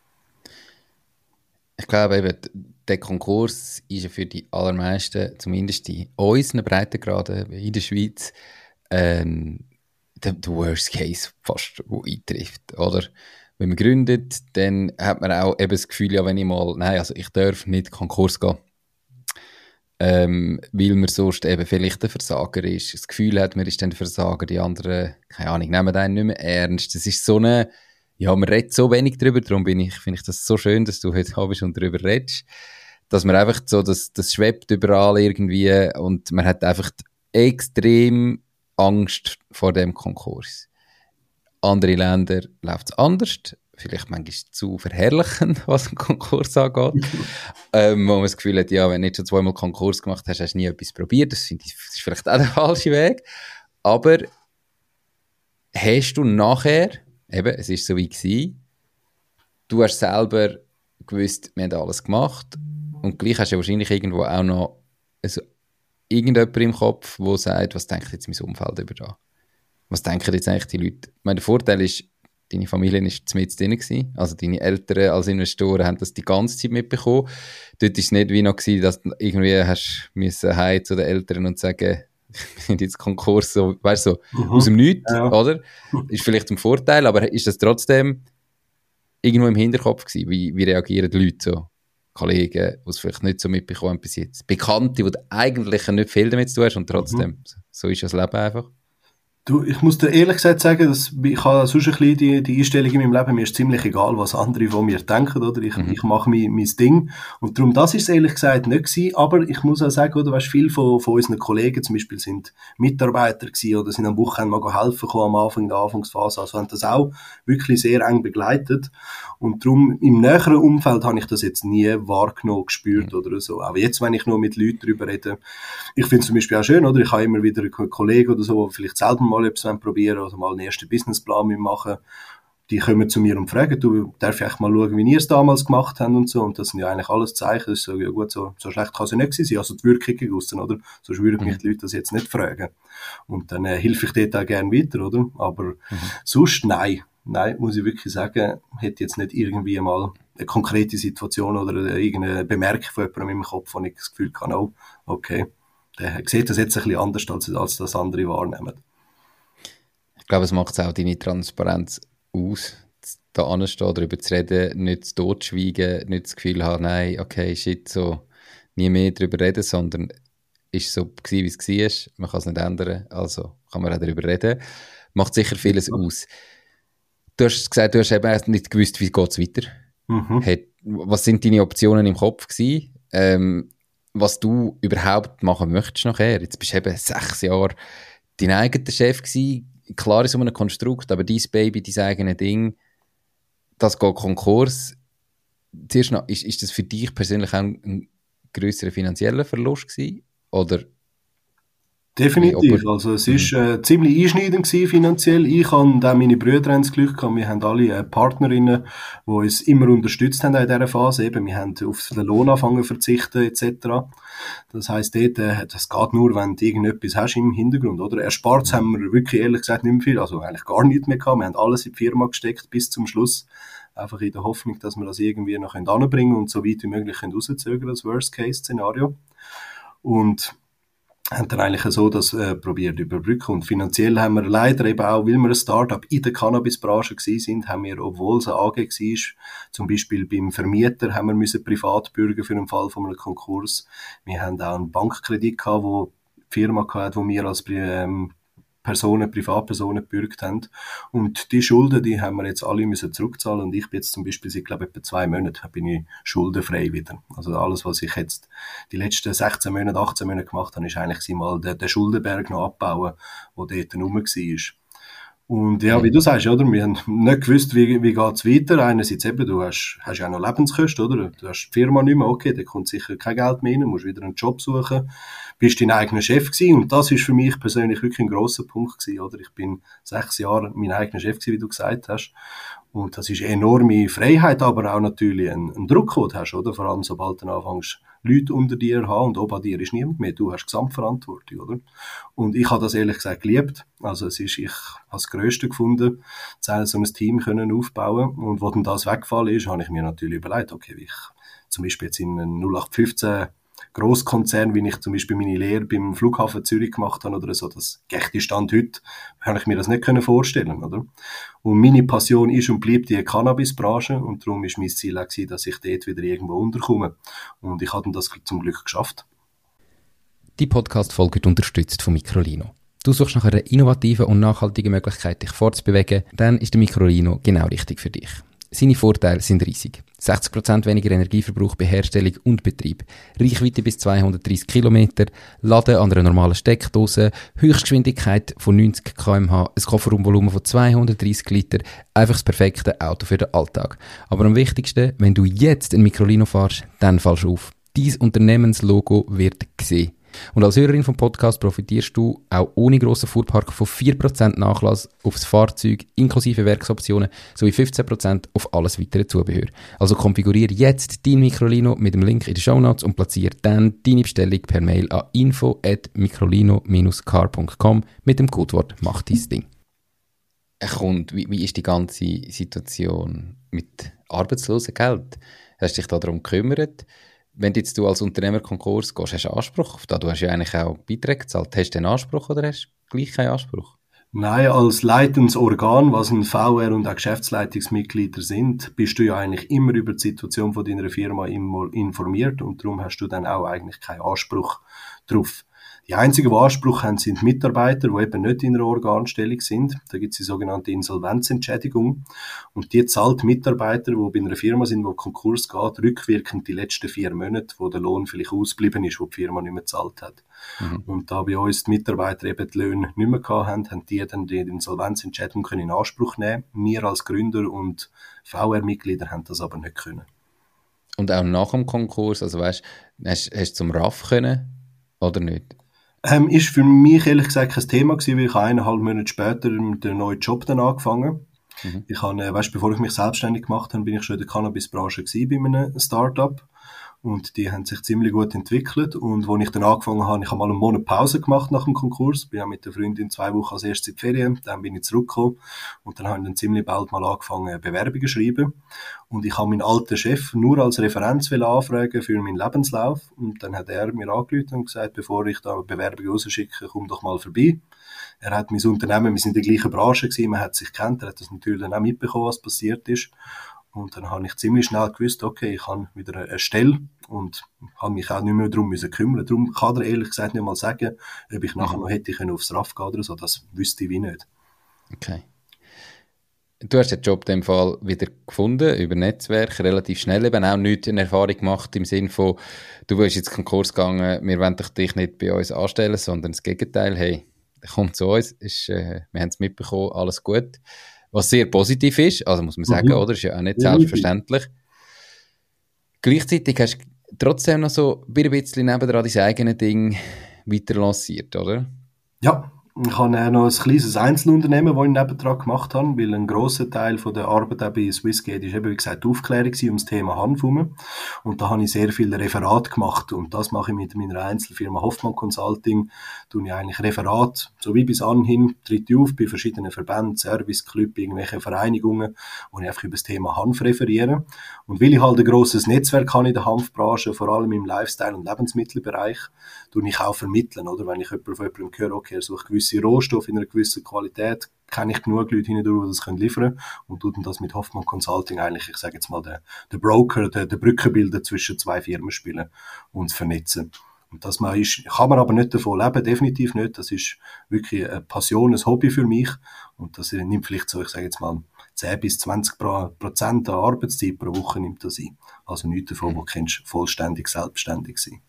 Ich glaube eben, der Konkurs ist ja für die allermeisten, zumindest in unseren Breitengraden in der Schweiz, ähm, der, der Worst Case fast, der eintrifft, oder? wenn man gründet, dann hat man auch eben das Gefühl, ja, wenn ich mal, nein, also ich darf nicht Konkurs gehen. Ähm, weil man sonst eben vielleicht ein Versager ist. Das Gefühl hat, man ist dann der Versager, die anderen, keine Ahnung, nehmen einen nicht mehr ernst. Das ist so eine, ja, man redet so wenig drüber, darum bin ich, finde ich das so schön, dass du heute Abend schon drüber redest, dass man einfach so, das, das schwebt überall irgendwie und man hat einfach extrem Angst vor dem Konkurs. Andere Länder läuft es anders. Vielleicht manchmal zu verherrlichen, was einen Konkurs angeht. ähm, wo man das Gefühl hat, ja, wenn du nicht schon zweimal Konkurs gemacht hast, hast du nie etwas probiert. Das finde ich, das ist vielleicht auch der falsche Weg. Aber hast du nachher, eben, es ist so wie gewesen, du hast selber gewusst, wir haben alles gemacht und gleich hast du wahrscheinlich irgendwo auch noch also, irgendjemand im Kopf, der sagt, was denkt jetzt mein Umfeld über das? Was denken jetzt eigentlich die Leute? Ich meine, der Vorteil ist, deine Familie war mit drin gewesen. Also deine Eltern als Investoren haben das die ganze Zeit mitbekommen. Dort war es nicht wie noch gewesen, dass du irgendwie hast müssen heim zu den Eltern und sagen, wir sind jetzt Konkurs, so, weißt du, so, mhm. aus dem Nichts, ja. Oder? Ist vielleicht ein Vorteil, aber ist das trotzdem irgendwo im Hinterkopf gewesen? Wie, wie reagieren die Leute so? Kollegen, die es vielleicht nicht so mitbekommen haben bis jetzt. Bekannte, die eigentlich nicht viel damit zu tun hast und trotzdem, mhm. so ist das Leben einfach. Du, ich muss dir ehrlich gesagt sagen, dass ich habe sonst ein bisschen die, die Einstellung in meinem Leben, mir ist ziemlich egal, was andere von mir denken, oder? Ich, mhm. ich mache mein, mein Ding. Und darum, das ist es ehrlich gesagt nicht gewesen. Aber ich muss auch sagen, oder, weißt, viele von, von unseren Kollegen zum Beispiel sind Mitarbeiter gewesen oder sind am Wochenende mal helfen gekommen am Anfang, in der Anfangsphase. Also haben das auch wirklich sehr eng begleitet. Und darum, im näheren Umfeld habe ich das jetzt nie wahrgenommen, gespürt mhm. oder so. Aber jetzt, wenn ich nur mit Leuten darüber rede, ich finde es zum Beispiel auch schön, oder? Ich habe immer wieder einen Kollegen oder so, die vielleicht selber mal etwas probieren oder mal einen ersten Businessplan machen. Die kommen zu mir und fragen, du, darf ich echt mal schauen, wie ihr es damals gemacht habt und so. Und das sind ja eigentlich alles Zeichen. Das ist so, ja gut, so, so schlecht kann es ja nicht sein. Also die Wirkung gewusst, oder? Sonst würden mich die Leute das jetzt nicht fragen. Und dann äh, helfe ich dort auch gerne weiter, oder? Aber mhm. sonst, nein. Nein, muss ich wirklich sagen, hätte jetzt nicht irgendwie mal eine konkrete Situation oder irgendeine Bemerkung von jemandem im Kopf, wo ich das Gefühl habe, oh, okay, der sieht das jetzt ein bisschen anders, als, als das andere wahrnehmen. Ich glaube, es macht auch deine Transparenz aus, da anzustehen, darüber zu reden, nicht zu totschweigen, nicht das Gefühl haben, nein, okay, shit, so, nie mehr darüber reden, sondern ist so gewesen, wie es war, man kann es nicht ändern, also kann man auch darüber reden. Macht sicher vieles ja. aus. Du hast gesagt, du hast eben nicht gewusst, wie geht es weiter. Mhm. Hat, was sind deine Optionen im Kopf gewesen? Ähm, was du überhaupt machen möchtest nachher? Jetzt bist du eben sechs Jahre dein eigener Chef gewesen. Klar ist so ein Konstrukt, aber dein Baby, dein eigenes Ding, das geht Konkurs. Zuerst noch, ist, ist das für dich persönlich auch ein, ein grösserer finanzieller Verlust gewesen? Oder? Definitiv. Also es ist äh, ziemlich einschneidend gewesen, finanziell. Ich und auch meine Brüder haben das Glück gehabt. Wir haben alle äh, Partnerinnen, die uns immer unterstützt haben in dieser Phase. Eben, wir haben auf den Lohn angefangen zu verzichten et cetera. Das heisst, dort, äh, das geht nur, wenn du irgendetwas hast im Hintergrund, oder? Erspartes haben wir wirklich ehrlich gesagt nicht mehr viel, also eigentlich gar nichts mehr gehabt. Wir haben alles in die Firma gesteckt bis zum Schluss. Einfach in der Hoffnung, dass wir das irgendwie noch anbringen können und so weit wie möglich rauszögern, das Worst-Case-Szenario. Und haben dann eigentlich so das äh, probiert überbrücken. Und finanziell haben wir leider eben auch, weil wir ein Start-up in der Cannabis-Branche gewesen sind, haben wir, obwohl es eine A G war, zum Beispiel beim Vermieter haben wir müssen privat bürgen für den Fall von einem Konkurs. Wir haben auch einen Bankkredit gehabt, wo die Firma hatte, wo wir als ähm, Personen, Privatpersonen gebürgt haben. Und die Schulden, die haben wir jetzt alle müssen zurückzahlen. Und ich bin jetzt zum Beispiel seit, glaube ich, etwa zwei Monaten bin ich schuldenfrei wieder. Also alles, was ich jetzt die letzten sechzehn Monate, achtzehn Monate gemacht habe, ist eigentlich mal den, den Schuldenberg noch abbauen, der dort rum war. Und ja, wie du sagst, oder? Wir haben nicht gewusst, wie, wie geht's weiter. Einerseits eben, du hast, hast ja auch noch Lebenskosten, oder? Du hast die Firma nicht mehr, okay, da kommt sicher kein Geld mehr rein, musst wieder einen Job suchen. Bist dein eigener Chef gewesen. Und das ist für mich persönlich wirklich ein grosser Punkt gewesen, oder? Ich bin sechs Jahre mein eigener Chef gewesen, wie du gesagt hast. Und das ist enorme Freiheit, aber auch natürlich ein, ein Druck, den du hast, oder? Vor allem, sobald du anfängst, Leute unter dir haben und oben an dir ist niemand mehr. Du hast Gesamtverantwortung, oder? Und ich habe das ehrlich gesagt geliebt. Also es ist, ich habe das Größte gefunden, so ein Team können aufbauen. Und wo dann das weggefallen ist, habe ich mir natürlich überlegt, okay, wie ich zum Beispiel jetzt in null acht fünfzehn Grosskonzern, wie ich zum Beispiel meine Lehre beim Flughafen Zürich gemacht habe oder so, das gechte Stand heute, kann ich mir das nicht vorstellen, oder? Und meine Passion ist und bleibt die Cannabis-Branche und darum ist mein Ziel auch gewesen, dass ich dort wieder irgendwo unterkomme. Und ich habe das zum Glück geschafft. Die Podcast-Folge wird unterstützt von Microlino. Du suchst nach einer innovativen und nachhaltigen Möglichkeit, dich fortzubewegen, dann ist der Microlino genau richtig für dich. Seine Vorteile sind riesig. sechzig Prozent weniger Energieverbrauch bei Herstellung und Betrieb, Reichweite bis zweihundertdreissig Kilometer, Laden an einer normalen Steckdose, Höchstgeschwindigkeit von neunzig Kilometer pro Stunde, ein Kofferraumvolumen von zweihundertdreissig Liter, einfach das perfekte Auto für den Alltag. Aber am wichtigsten, wenn du jetzt ein Microlino fährst, dann fallst du auf. Dein Unternehmenslogo wird gesehen. Und als Hörerin vom Podcast profitierst du auch ohne grossen Fuhrpark von vier Prozent Nachlass aufs Fahrzeug inklusive Werksoptionen sowie fünfzehn Prozent auf alles weitere Zubehör. Also konfiguriere jetzt dein Microlino mit dem Link in den Shownotes und platziere dann deine Bestellung per Mail an info at microlino dash car punkt com mit dem Codewort «Mach dein Ding». Und wie, wie ist die ganze Situation mit Arbeitslosengeld? Hast du dich darum gekümmert? Wenn jetzt du als Unternehmer Konkurs gehst, hast du Anspruch auf das? Du hast ja eigentlich auch Beiträge gezahlt. Hast du einen Anspruch oder hast du gleich keinen Anspruch? Nein, als leitendes Organ, was ein V R und auch Geschäftsleitungsmitglieder sind, bist du ja eigentlich immer über die Situation von deiner Firma informiert und darum hast du dann auch eigentlich keinen Anspruch drauf. Die einzigen, die Anspruch haben, sind Mitarbeiter, die eben nicht in einer Organstellung sind. Da gibt es die sogenannte Insolvenzentschädigung. Und die zahlt Mitarbeiter, die bei einer Firma sind, die Konkurs geht, rückwirkend die letzten vier Monate, wo der Lohn vielleicht ausgeblieben ist, wo die Firma nicht mehr gezahlt hat. Mhm. Und da bei uns die Mitarbeiter eben die Löhne nicht mehr gehabt haben, haben die dann die Insolvenzentschädigung können in Anspruch nehmen. Wir als Gründer und V R-Mitglieder haben das aber nicht können. Und auch nach dem Konkurs, also weißt, hast, hast du zum R A F können oder nicht? Ähm, ist für mich ehrlich gesagt kein Thema gewesen, weil ich eineinhalb Monate später mit einem neuen Job dann angefangen. Mhm. Ich habe, äh, weißt, bevor ich mich selbstständig gemacht habe, bin ich schon in der Cannabis-Branche gewesen bei einem Start-up. Und die haben sich ziemlich gut entwickelt. Und als ich dann angefangen habe, ich habe mal einen Monat Pause gemacht nach dem Konkurs. Bin mit der Freundin zwei Wochen als erstes in die Ferien. Dann bin ich zurückgekommen. Und dann habe ich dann ziemlich bald mal angefangen, Bewerbungen zu schreiben. Und ich habe meinen alten Chef nur als Referenz anfragen für meinen Lebenslauf. Und dann hat er mir angerufen und gesagt, bevor ich da Bewerbungen rausschicke, komm doch mal vorbei. Er hat mein Unternehmen, wir sind in der gleichen Branche gewesen, man hat sich gekannt, er hat das natürlich dann auch mitbekommen, was passiert ist. Und dann habe ich ziemlich schnell gewusst, okay, ich habe wieder eine Stelle und habe mich auch nicht mehr darum müssen kümmern. Darum kann er ehrlich gesagt nicht mal sagen, ob ich nachher noch hätte können aufs R A F gehen oder so. Das wüsste ich wie nicht. Okay. Du hast den Job in dem Fall wieder gefunden, über Netzwerk, relativ schnell eben auch nicht eine Erfahrung gemacht im Sinne von, du bist jetzt Konkurs gegangen, wir wollen dich nicht bei uns anstellen, sondern das Gegenteil, hey, komm zu uns, ist, äh, wir haben es mitbekommen, alles gut. Was sehr positiv ist, also muss man sagen, mhm. oder? Ist ja auch nicht selbstverständlich. Mhm. Gleichzeitig hast du trotzdem noch so ein bisschen nebendran dein eigenes Ding weiter lanciert, oder? Ja. Ich habe noch ein kleines Einzelunternehmen, das ich nebendran gemacht habe, weil ein grosser Teil von der Arbeit auch bei Swissgate ist eben, wie gesagt, Aufklärung um das Thema Hanf herum. Und da habe ich sehr viel Referat gemacht. Und das mache ich mit meiner Einzelfirma Hoffmann Consulting. Tue ich eigentlich Referat, so wie bis anhin, tritt ich auf bei verschiedenen Verbänden, Serviceclub, irgendwelche Vereinigungen, wo ich einfach über das Thema Hanf referiere. Und weil ich halt ein grosses Netzwerk habe in der Hanfbranche, vor allem im Lifestyle- und Lebensmittelbereich, tue ich auch vermitteln, oder? Wenn ich jemanden von jemandem höre, okay, er sucht gewisse Rohstoffe in einer gewissen Qualität, kenne ich genug Leute hindurch, die das können liefern und tut das mit Hoffmann Consulting eigentlich, ich sage jetzt mal, der, der Broker, der, der Brückenbilder zwischen zwei Firmen spielen und vernetzen. Und das man ist, kann man aber nicht davon leben, definitiv nicht. Das ist wirklich eine Passion, ein Hobby für mich und das nimmt vielleicht so, ich sage jetzt mal, zehn bis zwanzig Prozent an Arbeitszeit pro Woche nimmt das ein. Also nichts davon, wo du vollständig selbstständig sein.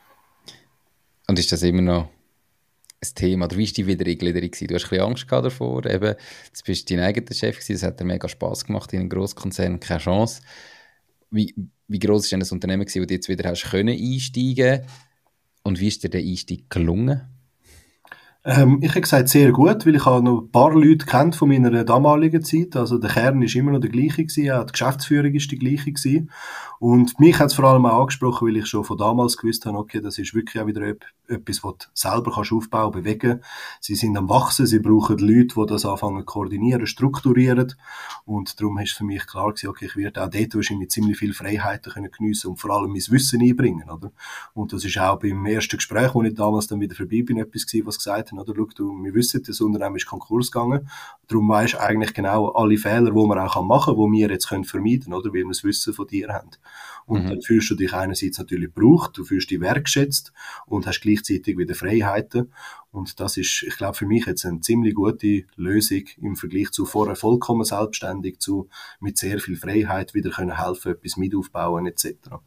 Und ist das immer noch ein Thema, oder wie war die Wiedereingliederung? Du hast ein bisschen Angst gehabt davor, eben, jetzt bist du dein eigener Chef gewesen, das hat dir mega Spass gemacht in einem Grosskonzern, keine Chance. Wie, wie gross war denn das Unternehmen gewesen, wo du jetzt wieder hast können einsteigen und wie ist dir der Einstieg gelungen? Ähm, ich habe gesagt, sehr gut, weil ich habe noch ein paar Leute kennt von meiner damaligen Zeit. Also der Kern ist immer noch der gleiche gewesen, auch die Geschäftsführung ist die gleiche gewesen. Und mich hat es vor allem auch angesprochen, weil ich schon von damals gewusst habe, okay, das ist wirklich auch wieder etwas, was du selber kannst aufbauen, bewegen. Sie sind am Wachsen, sie brauchen Leute, die das anfangen zu koordinieren, strukturieren. Und darum ist für mich klar gewesen, okay, ich werde auch dort wahrscheinlich ziemlich viele Freiheiten können geniessen und vor allem mein Wissen einbringen, oder? Und das ist auch beim ersten Gespräch, wo ich damals dann wieder vorbei bin, etwas gewesen, was gesagt hat, oder? Schau, du, wir wissen, das Unternehmen ist Konkurs gegangen. Darum weisst du eigentlich genau alle Fehler, die man auch machen kann, die wir jetzt können vermeiden können, oder? Weil wir das Wissen von dir haben. Und mhm. dann fühlst du dich einerseits natürlich gebraucht, du fühlst dich wertgeschätzt und hast gleichzeitig wieder Freiheiten. Und das ist, ich glaube, für mich jetzt eine ziemlich gute Lösung im Vergleich zu vorher vollkommen selbstständig, zu mit sehr viel Freiheit wieder können helfen, etwas mit aufbauen et cetera.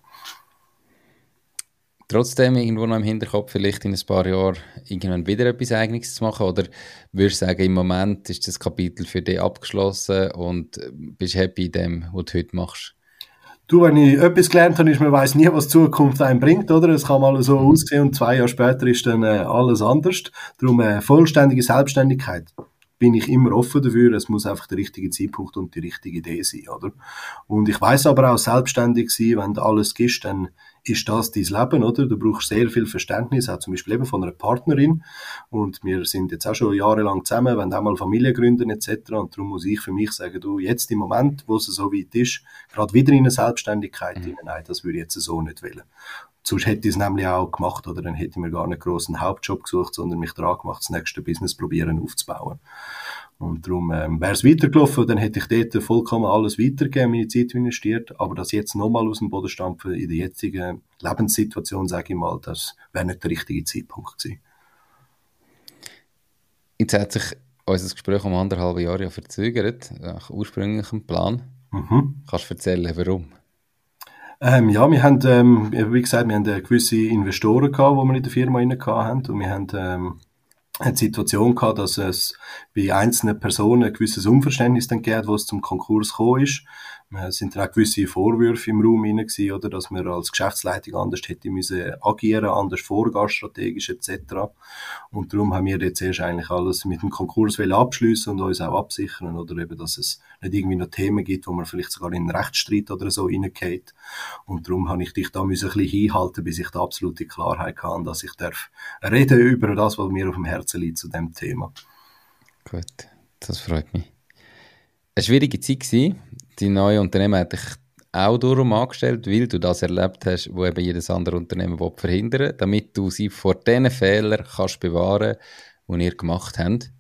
Trotzdem irgendwo noch im Hinterkopf vielleicht in ein paar Jahren irgendwann wieder etwas Eigenes zu machen? Oder würdest du sagen, im Moment ist das Kapitel für dich abgeschlossen und bist happy in dem, was du heute machst? Du, wenn ich etwas gelernt habe, ist, man weiss nie, was die Zukunft einem bringt, oder? Es kann mal so aussehen und zwei Jahre später ist dann äh, alles anders. Darum äh, vollständige Selbstständigkeit. Bin ich immer offen dafür, es muss einfach der richtige Zeitpunkt und die richtige Idee sein, oder? Und ich weiss aber auch, selbstständig sein, wenn du alles gibst, dann ist das dein Leben, oder? Du brauchst sehr viel Verständnis, auch zum Beispiel eben von einer Partnerin. Und wir sind jetzt auch schon jahrelang zusammen, wollen auch mal Familie gründen et cetera. Und darum muss ich für mich sagen, du, jetzt im Moment, wo es so weit ist, gerade wieder in eine Selbstständigkeit, mhm. nein, das würde ich jetzt so nicht wollen. Sonst hätte ich es nämlich auch gemacht, oder dann hätte ich mir gar nicht gross einen Hauptjob gesucht, sondern mich daran gemacht, das nächste Business probieren aufzubauen. Und darum ähm, wäre es weitergelaufen, dann hätte ich dort vollkommen alles weitergegeben, meine Zeit investiert. Aber das jetzt nochmal aus dem Boden stampfen in der jetzigen Lebenssituation, sage ich mal, das wäre nicht der richtige Zeitpunkt gewesen. Jetzt hat sich unser Gespräch um anderthalb Jahre ja verzögert, nach ursprünglichem Plan. Mhm. Kannst du erzählen, warum? Ähm, ja, wir haben, ähm, wie gesagt, wir haben äh, gewisse Investoren gehabt, die wir in der Firma rein hatten. Und wir haben ähm, eine Situation gehabt, dass es bei einzelnen Personen ein gewisses Unverständnis dann gegeben hat, wo es zum Konkurs gekommen ist. Es sind dann auch gewisse Vorwürfe im Raum hinein gewesen, oder, dass wir als Geschäftsleitung anders hätte müssen agieren, anders vorgehen, strategisch et cetera. Und darum haben wir jetzt erst eigentlich alles mit dem Konkurs abschliessen und uns auch absichern, oder eben, dass es nicht irgendwie noch Themen gibt, wo man vielleicht sogar in einen Rechtsstreit oder so reingeht. Und darum habe ich dich da müssen ein bisschen hinhalten, bis ich da absolute Klarheit habe, dass ich darf reden über das, was mir auf dem Herzen liegt zu dem Thema. Gut, das freut mich. Eine schwierige Zeit gewesen. Die neue Unternehmen hat dich auch darum angestellt, weil du das erlebt hast, wo eben jedes andere Unternehmen verhindern will, damit du sie vor diesen Fehlern kannst bewahren, die ihr gemacht habt.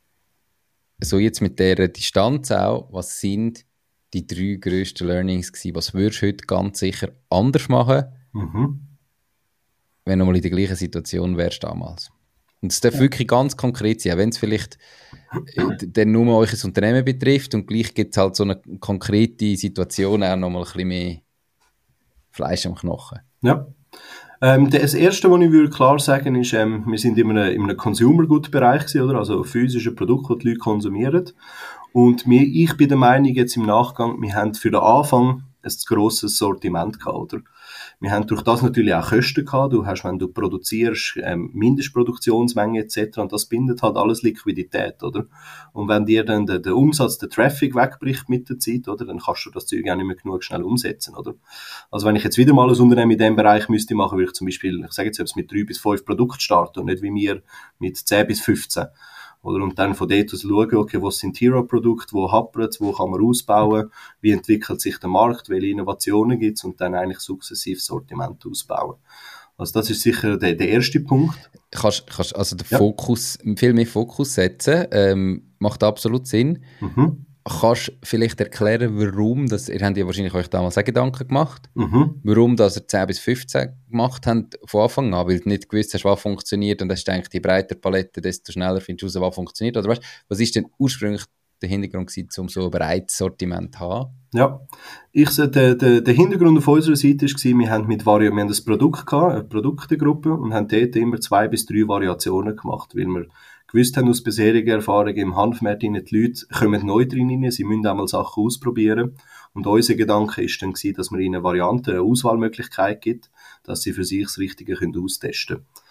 So jetzt mit dieser Distanz auch, was sind die drei grössten Learnings gewesen? Was würdest du heute ganz sicher anders machen, mhm. wenn du mal in der gleichen Situation wärst damals? Und es darf wirklich ganz konkret sein, wenn es vielleicht dann nur euch ein Unternehmen betrifft und gleich gibt es halt so eine konkrete Situation auch noch mal ein bisschen mehr Fleisch am Knochen. Ja. Ähm, das Erste, was ich würde klar sagen ist, ähm, wir sind in einem, in einem Consumer-Good-Bereich gewesen, oder? Also physische Produkte, die die Leute konsumieren. Und wir, ich bin der Meinung, jetzt im Nachgang, wir haben für den Anfang ein grosses Sortiment gehabt, oder? Wir haben durch das natürlich auch Kosten gehabt. Du hast, wenn du produzierst, ähm, Mindestproduktionsmenge et cetera. Und das bindet halt alles Liquidität, oder? Und wenn dir dann der, der Umsatz, der Traffic wegbricht mit der Zeit, oder, dann kannst du das Zeug auch nicht mehr genug schnell umsetzen, oder? Also wenn ich jetzt wieder mal ein Unternehmen in diesem Bereich müsste machen, würde ich zum Beispiel, ich sage jetzt selbst mit drei bis fünf Produkten starten und nicht wie wir mit zehn bis fünfzehn. Oder, und dann von dort aus schauen, okay, was sind Hero-Produkte, wo hapert es, wo kann man ausbauen, wie entwickelt sich der Markt, welche Innovationen gibt es und dann eigentlich sukzessiv Sortiment ausbauen. Also das ist sicher der, der erste Punkt. Kannst, kannst also den ja. Fokus, viel mehr Fokus setzen, ähm, macht absolut Sinn. Mhm. Kannst du vielleicht erklären, warum, das, ihr habt ja wahrscheinlich euch damals auch Gedanken gemacht, mhm. warum dass ihr zehn bis fünfzehn gemacht habt von Anfang an, weil du nicht gewusst hast, was funktioniert und hast gedacht, je breiter Palette, desto schneller findest du raus, was funktioniert. Oder weißt, was ist denn ursprünglich der Hintergrund gewesen, um so ein breites Sortiment zu haben? Ja, ich, der, der, der Hintergrund auf unserer Seite war, wir haben mit Vari- wir haben ein Produkt gehabt, eine Produktegruppe, und haben dort immer zwei bis drei Variationen gemacht, weil wir gewusst haben aus bisheriger Erfahrung im Hanfmarkt, die Leute kommen neu drin rein, sie müssen auch mal Sachen ausprobieren. Und unser Gedanke war dann, dass man ihnen Varianten, eine Auswahlmöglichkeit gibt, dass sie für sich das Richtige können austesten können.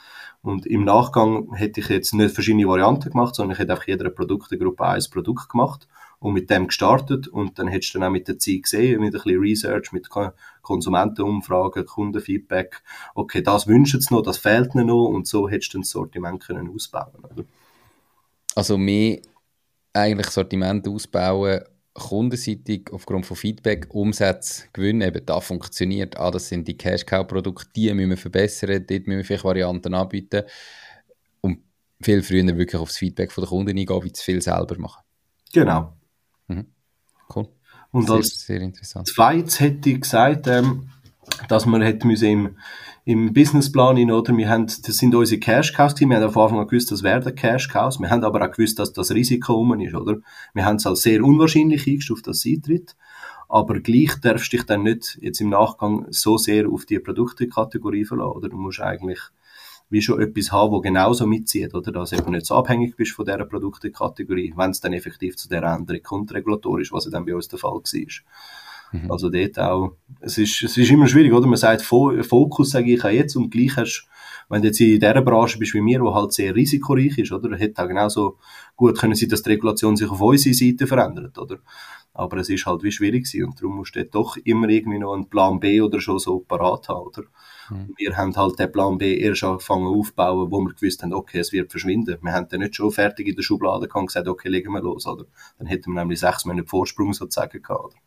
Und im Nachgang hätte ich jetzt nicht verschiedene Varianten gemacht, sondern ich hätte einfach jeder Produktegruppe ein Produkt gemacht und mit dem gestartet und dann hättest du dann auch mit der Zeit gesehen, mit ein bisschen Research, mit Konsumentenumfragen, Kundenfeedback, okay, das wünschen sie noch, das fehlt ihnen noch und so hättest du das Sortiment können ausbauen, oder? Also mehr eigentlich Sortiment ausbauen, kundenseitig aufgrund von Feedback, Umsätze gewinnen, eben da funktioniert, ah, das sind die Cash-Cow-Produkte, die müssen wir verbessern, dort müssen wir vielleicht Varianten anbieten und viel früher wirklich auf das Feedback von der Kunden eingehen, wie zu viel selber machen. Genau. Mhm. Cool. Und sehr, als sehr interessant. Zweites hätte ich gesagt, ähm, dass man hätte müssen im, im Businessplan in, oder wir haben, das sind unsere Cash-Cows gewesen, wir haben von Anfang an gewusst, das werden Cash-Cows, wir haben aber auch gewusst, dass das Risiko rum ist, oder? Wir haben es als sehr unwahrscheinlich eingestuft, dass es eintritt, aber gleich darfst du dich dann nicht jetzt im Nachgang so sehr auf die Produktekategorie verlassen, oder? Du musst eigentlich wie schon etwas haben, das genauso mitzieht, oder? Dass du eben nicht so abhängig bist von dieser Produktekategorie, wenn es dann effektiv zu dieser Änderung kommt, regulatorisch, was ja dann bei uns der Fall war. Mhm. Also dort auch, es ist, es ist immer schwierig, oder? Man sagt Fokus, sage ich auch jetzt, und gleich hast, wenn du jetzt in dieser Branche bist wie mir, die halt sehr risikoreich ist, oder? Hätte auch genauso gut können sein, dass die Regulation sich auf unsere Seite verändert, oder? Aber es ist halt wie schwierig gewesen und darum musst du doch immer irgendwie noch einen Plan B oder schon so parat haben, oder? Mhm. Wir haben halt den Plan B erst angefangen aufzubauen, wo wir gewusst haben, okay, es wird verschwinden. Wir haben den nicht schon fertig in der Schublade gehabt und gesagt, okay, legen wir los, oder? Dann hätten wir nämlich sechs Monate Vorsprung sozusagen gehabt, oder?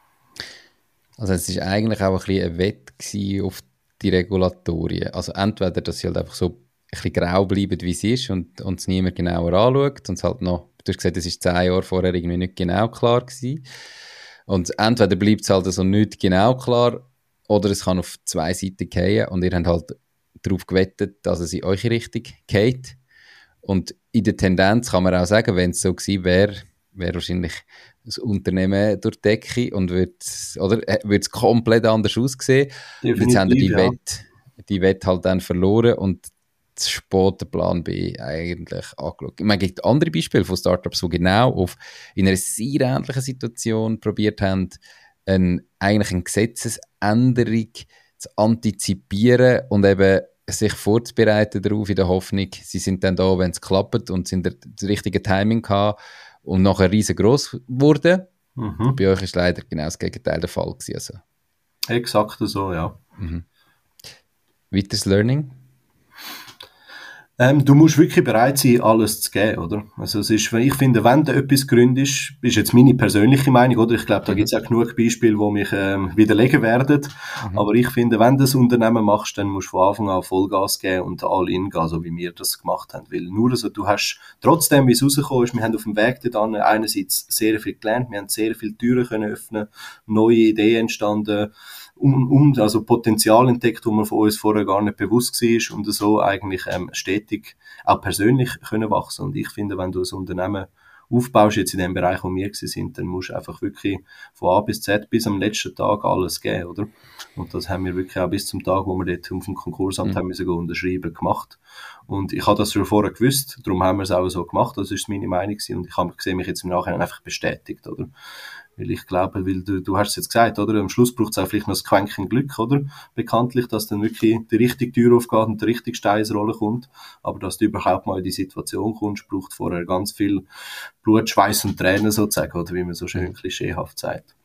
Also es ist eigentlich auch ein bisschen ein Wett auf die Regulatorien. Also entweder, dass sie halt einfach so ein bisschen grau bleiben, wie es ist und, und es niemand genauer anschaut und es halt noch, du hast gesagt, es ist zehn Jahre vorher irgendwie nicht genau klar gewesen. Und entweder bleibt es halt so nicht genau klar oder es kann auf zwei Seiten fallen und ihr habt halt darauf gewettet, dass es in eure Richtung geht. Und in der Tendenz kann man auch sagen, wenn es so gewesen wäre, wäre wahrscheinlich das Unternehmen durch die Decke und wird es komplett anders aussehen. Und jetzt haben wir die, ja. Wette, die Wette halt dann verloren und zu spät den Plan B eigentlich angeschaut. Ich meine, es gibt andere Beispiele von Startups, die genau auf, in einer sehr ähnlichen Situation probiert haben, ein, eigentlich eine Gesetzesänderung zu antizipieren und eben sich vorzubereiten darauf in der Hoffnung, sie sind dann da, wenn es klappt und sind das richtige Timing gehabt und nachher riesengroß wurde. Mhm. Bei euch ist leider genau das Gegenteil der Fall gewesen. Also. Exakt so, ja. Mhm. Weiteres Learning? Ähm, du musst wirklich bereit sein, alles zu geben, oder? Also es ist, ich finde, wenn du etwas gründest, ist jetzt meine persönliche Meinung, oder? Ich glaube, da mhm. gibt es auch genug Beispiele, die mich ähm, widerlegen werden. Mhm. Aber ich finde, wenn du das Unternehmen machst, dann musst du von Anfang an Vollgas geben und all in gehen, so wie wir das gemacht haben. Weil nur also, du hast trotzdem, wie es rausgekommen ist, wir haben auf dem Weg dorthin einerseits sehr viel gelernt, wir haben sehr viele Türen können öffnen, neue Ideen entstanden, Um, um, also Potenzial entdeckt, wo man von uns vorher gar nicht bewusst war und so eigentlich ähm, stetig auch persönlich können wachsen. Und ich finde, wenn du ein Unternehmen aufbaust, jetzt in dem Bereich, wo wir sind, dann musst du einfach wirklich von A bis Z bis am letzten Tag alles geben, oder? Und das haben wir wirklich auch bis zum Tag, wo wir dort auf dem Konkursamt mhm. haben müssen unterschreiben, gemacht. Und ich habe das schon vorher gewusst, darum haben wir es auch so gemacht, das ist meine Meinung gewesen. Und ich habe gesehen, mich jetzt im Nachhinein einfach bestätigt, oder? Weil ich glaube, weil du, du hast es jetzt gesagt, oder? Am Schluss braucht es auch vielleicht noch ein Quäntchen Glück, oder? Bekanntlich, dass dann wirklich die richtige Tür aufgeht und der richtige Stein ins Rollen kommt. Aber dass du überhaupt mal in die Situation kommst, braucht vorher ganz viel Blut, Schweiß und Tränen sozusagen, oder wie man so schön klischeehaft sagt.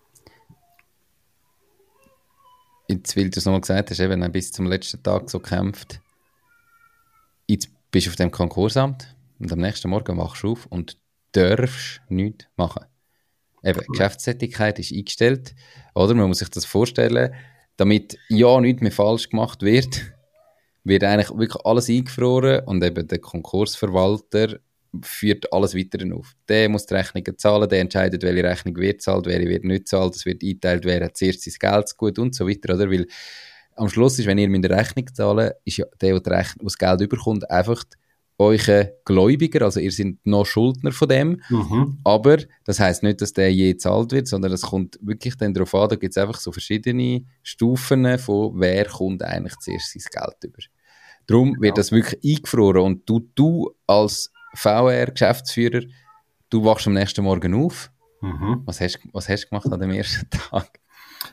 Jetzt, weil du es nochmal gesagt hast, eben bis zum letzten Tag so gekämpft. Jetzt bist du auf dem Konkursamt und am nächsten Morgen wachst du auf und darfst nichts machen. Eben, Geschäftstätigkeit ist eingestellt, oder? Man muss sich das vorstellen, damit ja nichts mehr falsch gemacht wird, wird eigentlich wirklich alles eingefroren und eben der Konkursverwalter führt alles weiter auf. Der muss die Rechnungen zahlen, der entscheidet, welche Rechnung wird zahlt, welche wird nicht zahlt, es wird eingeteilt, wer hat zuerst sein Geld gut und so weiter, oder? Weil am Schluss ist, wenn ihr mit der Rechnung zahlen, ist ja der, der, der das Geld überkommt, einfach euren Gläubiger, also ihr seid noch Schuldner von dem, mhm. aber das heisst nicht, dass der je gezahlt wird, sondern es kommt wirklich dann darauf an, da gibt es einfach so verschiedene Stufen von, wer kommt eigentlich zuerst sein Geld über. Darum wird das wirklich eingefroren und du, du als V R-Geschäftsführer, du wachst am nächsten Morgen auf. Mhm. Was hast, was hast du gemacht an dem ersten Tag?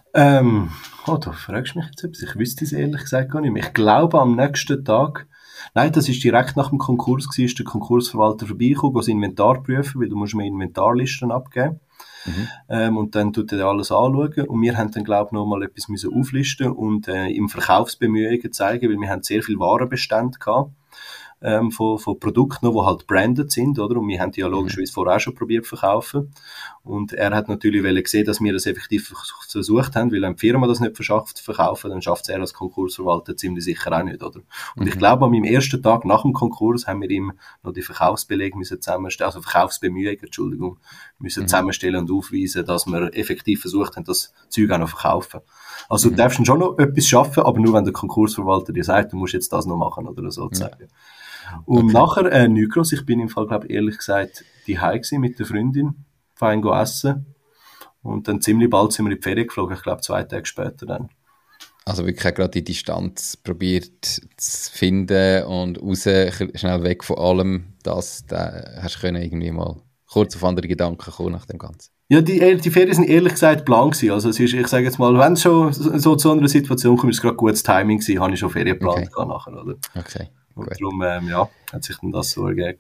Ähm, oh, da fragst du mich jetzt etwas. Ich wüsste es ehrlich gesagt gar nicht mehr. Ich glaube, am nächsten Tag Nein, das ist direkt nach dem Konkurs gewesen, ist der Konkursverwalter vorbeigekommen, das Inventar prüfen, weil du musst mir Inventarlisten abgeben. Mhm. Ähm, und dann tut er alles anschauen. Und wir haben dann, glaube ich, noch mal etwas müssen auflisten und äh, im Verkaufsbemühungen zeigen, weil wir haben sehr viel Warenbestand gehabt. Ähm, von, von Produkten, die halt branded sind, oder? Und wir haben die ja logischerweise vorher auch schon probiert zu verkaufen. Und er hat natürlich gesehen, dass wir das effektiv versucht haben, weil wenn die Firma das nicht verschafft zu verkaufen, dann schafft es er als Konkursverwalter ziemlich sicher auch nicht, oder? Und mhm. ich glaube, an meinem ersten Tag nach dem Konkurs haben wir ihm noch die Verkaufsbelege müssen zusammenstellen, also Verkaufsbemühungen, Entschuldigung, müssen mhm. zusammenstellen und aufweisen, dass wir effektiv versucht haben, das Zeug auch noch zu verkaufen. Also mhm. du darfst schon noch etwas schaffen, aber nur wenn der Konkursverwalter dir sagt, du musst jetzt das noch machen, oder sozusagen. Ja. Und okay. nachher, äh, nichts gross. Ich bin im Fall, glaube ehrlich gesagt, die Heim mit der Freundin, fein go essen. Und dann ziemlich bald sind wir in die Ferien geflogen, ich glaube zwei Tage später dann. Also wirklich gerade die Distanz probiert zu finden und raus, schnell weg von allem, das, da hast du können irgendwie mal kurz auf andere Gedanken kommen nach dem Ganzen. Ja, die, die Ferien sind ehrlich gesagt plan gewesen. Also es ist, ich sage jetzt mal, wenn es schon so zu einer Situation kommt, ist es gerade gutes Timing gewesen, habe ich schon Ferien geplant okay. nachher, oder? Okay. Und darum, ähm, ja, hat sich dann das so ergeben.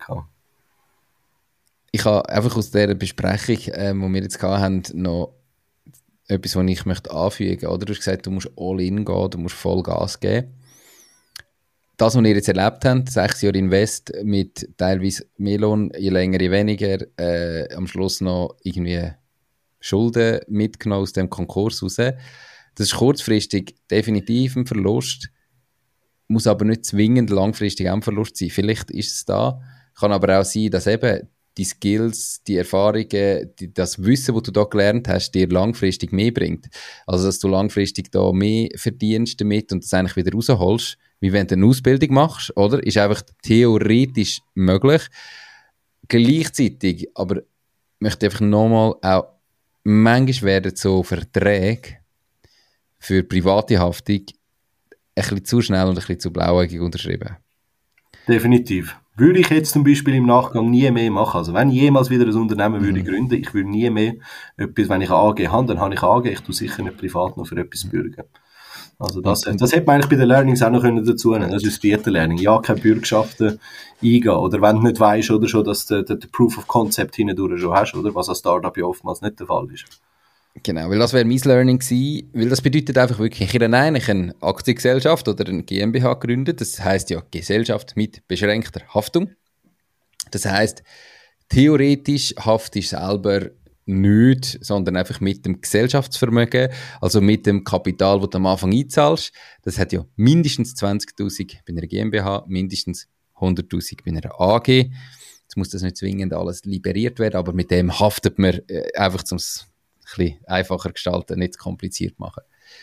Ich habe einfach aus dieser Besprechung, ähm, die wir jetzt gehabt haben, noch etwas, was ich möchte anfügen möchte. Du hast gesagt, du musst all in gehen, du musst voll Gas geben. Das, was ihr jetzt erlebt habt, sechs Jahre Invest mit teilweise mehr Lohn, je länger, je weniger, äh, am Schluss noch irgendwie Schulden mitgenommen aus dem Konkurs raus. Das ist kurzfristig definitiv ein Verlust, muss aber nicht zwingend langfristig ein Verlust sein. Vielleicht ist es da, kann aber auch sein, dass eben die Skills, die Erfahrungen, die, das Wissen, was du da gelernt hast, dir langfristig mehr bringt. Also, dass du langfristig da mehr verdienst damit und das eigentlich wieder rausholst, wie wenn du eine Ausbildung machst, oder? Ist einfach theoretisch möglich. Gleichzeitig, aber ich möchte einfach nochmal auch, manchmal werden so Verträge für private Haftung ein bisschen zu schnell und ein bisschen zu blauäugig unterschrieben. Definitiv. Würde ich jetzt zum Beispiel im Nachgang nie mehr machen. Also wenn ich jemals wieder ein Unternehmen würde mhm. gründen, ich würde nie mehr etwas, wenn ich eine A G habe, dann habe ich eine A G, ich tue sicher nicht privat noch für etwas bürgen. Also das, mhm. das hätte man eigentlich bei den Learnings auch noch dazu nehmen können. Das ist das vierte Learning. Ja, keine Bürgschaften eingehen. Oder wenn du nicht weißt, oder schon, dass du den Proof of Concept hindurch schon hast, oder? Was als Startup ja oftmals nicht der Fall ist. Genau, weil das wäre mein Learning gewesen, weil das bedeutet einfach wirklich, ich habe eigentlich eine Aktiengesellschaft oder eine GmbH gegründet, das heisst ja Gesellschaft mit beschränkter Haftung. Das heisst, theoretisch haftest du selber nicht, sondern einfach mit dem Gesellschaftsvermögen, also mit dem Kapital, das du am Anfang einzahlst. Das hat ja mindestens zwanzigtausend bei einer GmbH, mindestens hunderttausend bei einer A G. Jetzt muss das nicht zwingend alles liberiert werden, aber mit dem haftet man äh, einfach zum ein bisschen einfacher gestalten, nicht zu kompliziert machen.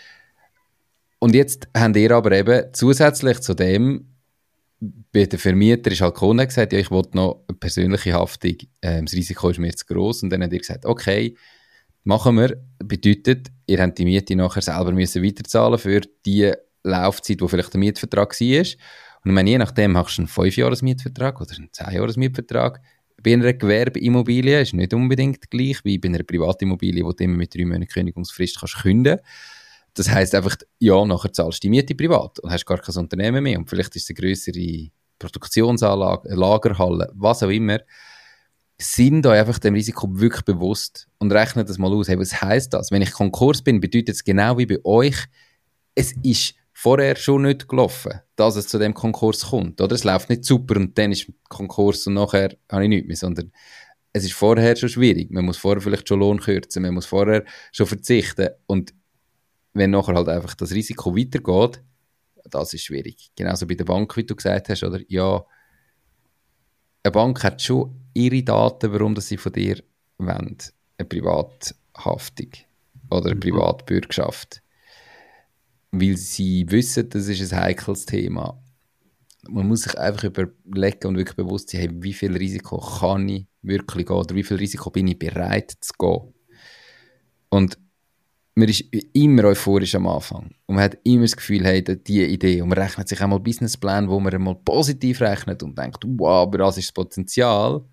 Und jetzt haben ihr aber eben zusätzlich zu dem, bei der Vermieter ist halt gekommen und gesagt, ja, ich will noch eine persönliche Haftung, ähm, das Risiko ist mir zu gross. Und dann habt ihr gesagt, okay, machen wir. Bedeutet, ihr habt die Miete nachher selber müssen weiterzahlen für die Laufzeit, wo vielleicht der Mietvertrag war. Und ich meine, je nachdem hast du einen fünf Jahres Mietvertrag oder einen zehn Jahres Mietvertrag. Bei einer Gewerbeimmobilie ist nicht unbedingt gleich wie bei einer Privatimmobilie, wo du immer mit drei Monaten Kündigungsfrist kannst kündigen. Das heisst einfach, ja, nachher zahlst du die Miete privat und hast gar kein Unternehmen mehr. Und vielleicht ist es eine grössere Produktionsanlage, eine Lagerhalle, was auch immer. Sind euch einfach dem Risiko wirklich bewusst und rechnet das mal aus. Hey, was heisst das? Wenn ich Konkurs bin, bedeutet es genau wie bei euch, es ist vorher schon nicht gelaufen, dass es zu dem Konkurs kommt. Oder es läuft nicht super und dann ist Konkurs und nachher habe ich nichts mehr, sondern es ist vorher schon schwierig. Man muss vorher vielleicht schon Lohn kürzen, man muss vorher schon verzichten. Und wenn nachher halt einfach das Risiko weitergeht, das ist schwierig. Genauso bei der Bank, wie du gesagt hast, oder? Ja, eine Bank hat schon ihre Daten, warum das sie von dir wollen. Eine Privathaftung oder eine Privatbürgschaft. Weil sie wissen, das ist ein heikles Thema. Man muss sich einfach überlegen und wirklich bewusst sein, hey, wie viel Risiko kann ich wirklich gehen oder wie viel Risiko bin ich bereit zu gehen. Und man ist immer euphorisch am Anfang und man hat immer das Gefühl, hey, diese Idee, und man rechnet sich einmal Businesspläne, wo man einmal positiv rechnet und denkt, wow, aber das ist das Potenzial.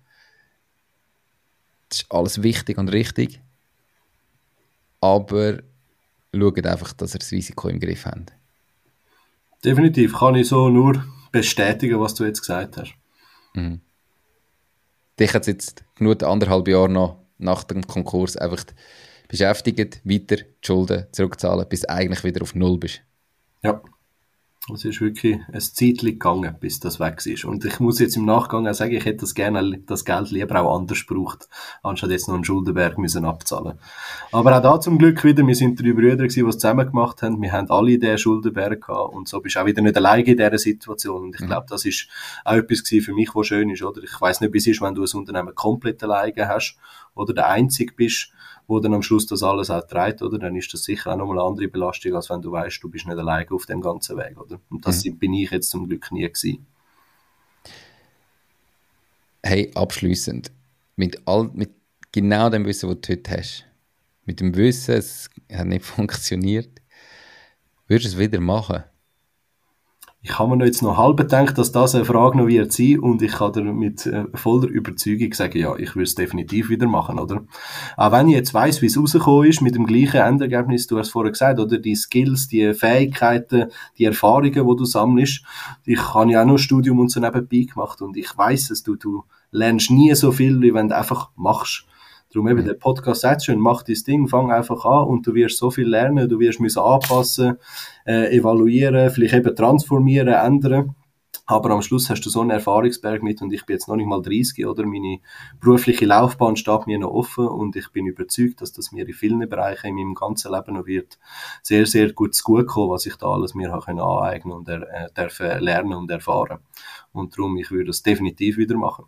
Das ist alles wichtig und richtig. Aber schaut einfach, dass ihr das Risiko im Griff habt. Definitiv, kann ich so nur bestätigen, was du jetzt gesagt hast. Mhm. Dich hat es jetzt genug anderthalb Jahre noch nach dem Konkurs einfach beschäftigt, weiter die Schulden zurückzahlen, bis du eigentlich wieder auf Null bist. Ja. Es ist wirklich ein Zeitchen gegangen, bis das weg ist. Und ich muss jetzt im Nachgang auch sagen, ich hätte das gerne, das Geld lieber auch anders gebraucht, anstatt jetzt noch einen Schuldenberg müssen abzahlen. Aber auch da zum Glück wieder, wir sind drei Brüder gewesen, die es zusammen gemacht haben. Wir haben alle den Schuldenberg gehabt. Und so bist du auch wieder nicht alleine in dieser Situation. Und ich glaube, das ist auch etwas gewesen für mich, was schön ist, oder? Ich weiss nicht, wie es ist, wenn du ein Unternehmen komplett alleine hast, oder der Einzige bist, wo dann am Schluss das alles auch trägt, oder? Dann ist das sicher auch nochmal eine andere Belastung, als wenn du weißt, du bist nicht alleine auf dem ganzen Weg, oder? Und das mhm. bin ich jetzt zum Glück nie gewesen. Hey, abschliessend, mit all, mit genau dem Wissen, was du heute hast, mit dem Wissen, es hat nicht funktioniert, würdest du es wieder machen? Ich habe mir noch jetzt noch halb gedacht, dass das eine Frage noch wird sein, und ich kann dir mit äh, voller Überzeugung sagen, ja, ich würde es definitiv wieder machen, oder? Auch wenn ich jetzt weiss, wie es rausgekommen ist, mit dem gleichen Endergebnis, du hast vorher gesagt, oder? Die Skills, die Fähigkeiten, die Erfahrungen, die du sammelst. Ich habe ja auch noch ein Studium und so nebenbei gemacht, und ich weiss es, du, du lernst nie so viel, wie wenn du einfach machst. Darum eben, der Podcast sagt schon, mach dein Ding, fang einfach an, und du wirst so viel lernen, du wirst müssen anpassen, äh, evaluieren, vielleicht eben transformieren, ändern. Aber am Schluss hast du so einen Erfahrungsberg mit, und ich bin jetzt noch nicht mal dreißig, oder? Meine berufliche Laufbahn steht mir noch offen, und ich bin überzeugt, dass das mir in vielen Bereichen in meinem ganzen Leben noch wird sehr, sehr gut zu gut kommen, was ich da alles mir habe können aneignen und er, äh, dürfen lernen und erfahren. Und darum, ich würde das definitiv wieder machen.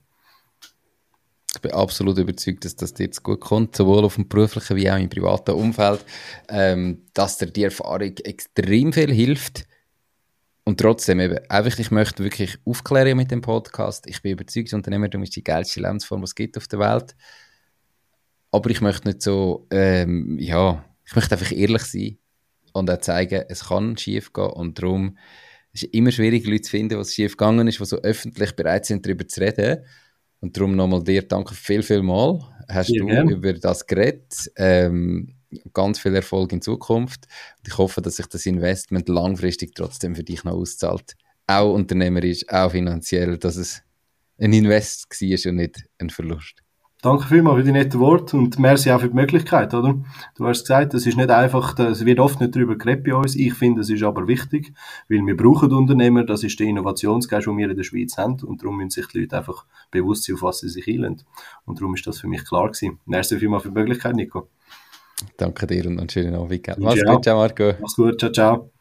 Ich bin absolut überzeugt, dass das dir jetzt gut kommt, sowohl auf dem beruflichen wie auch im privaten Umfeld, ähm, dass dir die Erfahrung extrem viel hilft. Und trotzdem eben, einfach, ich möchte wirklich aufklären mit dem Podcast. Ich bin überzeugt, Unternehmertum ist die geilste Lebensform, die es gibt auf der Welt. Aber ich möchte nicht so, ähm, ja, ich möchte einfach ehrlich sein und auch zeigen, es kann schief gehen, und darum ist es immer schwierig, Leute zu finden, was schief gegangen ist, die so öffentlich bereit sind, darüber zu reden. Und darum nochmal dir danke viel, viel mal. Hast Sehr du gern. Über das geredet. Ähm, ganz viel Erfolg in Zukunft. Und ich hoffe, dass sich das Investment langfristig trotzdem für dich noch auszahlt. Auch unternehmerisch, auch finanziell, dass es ein Invest war und nicht ein Verlust. Danke vielmals für die netten Worte, und merci auch für die Möglichkeit, oder? Du hast gesagt, es ist nicht einfach, es wird oft nicht darüber geredet bei uns. Ich finde, es ist aber wichtig, weil wir brauchen Unternehmer, das ist der Innovationsgeist, den wir in der Schweiz haben, und darum müssen sich die Leute einfach bewusst sein, auf was sie sich einlassen. Und darum ist das für mich klar gewesen. Merci vielmals für die Möglichkeit, Nico. Danke dir und einen schönen Abend. Mach's gut, ciao Marco. Mach's gut, ciao, ciao.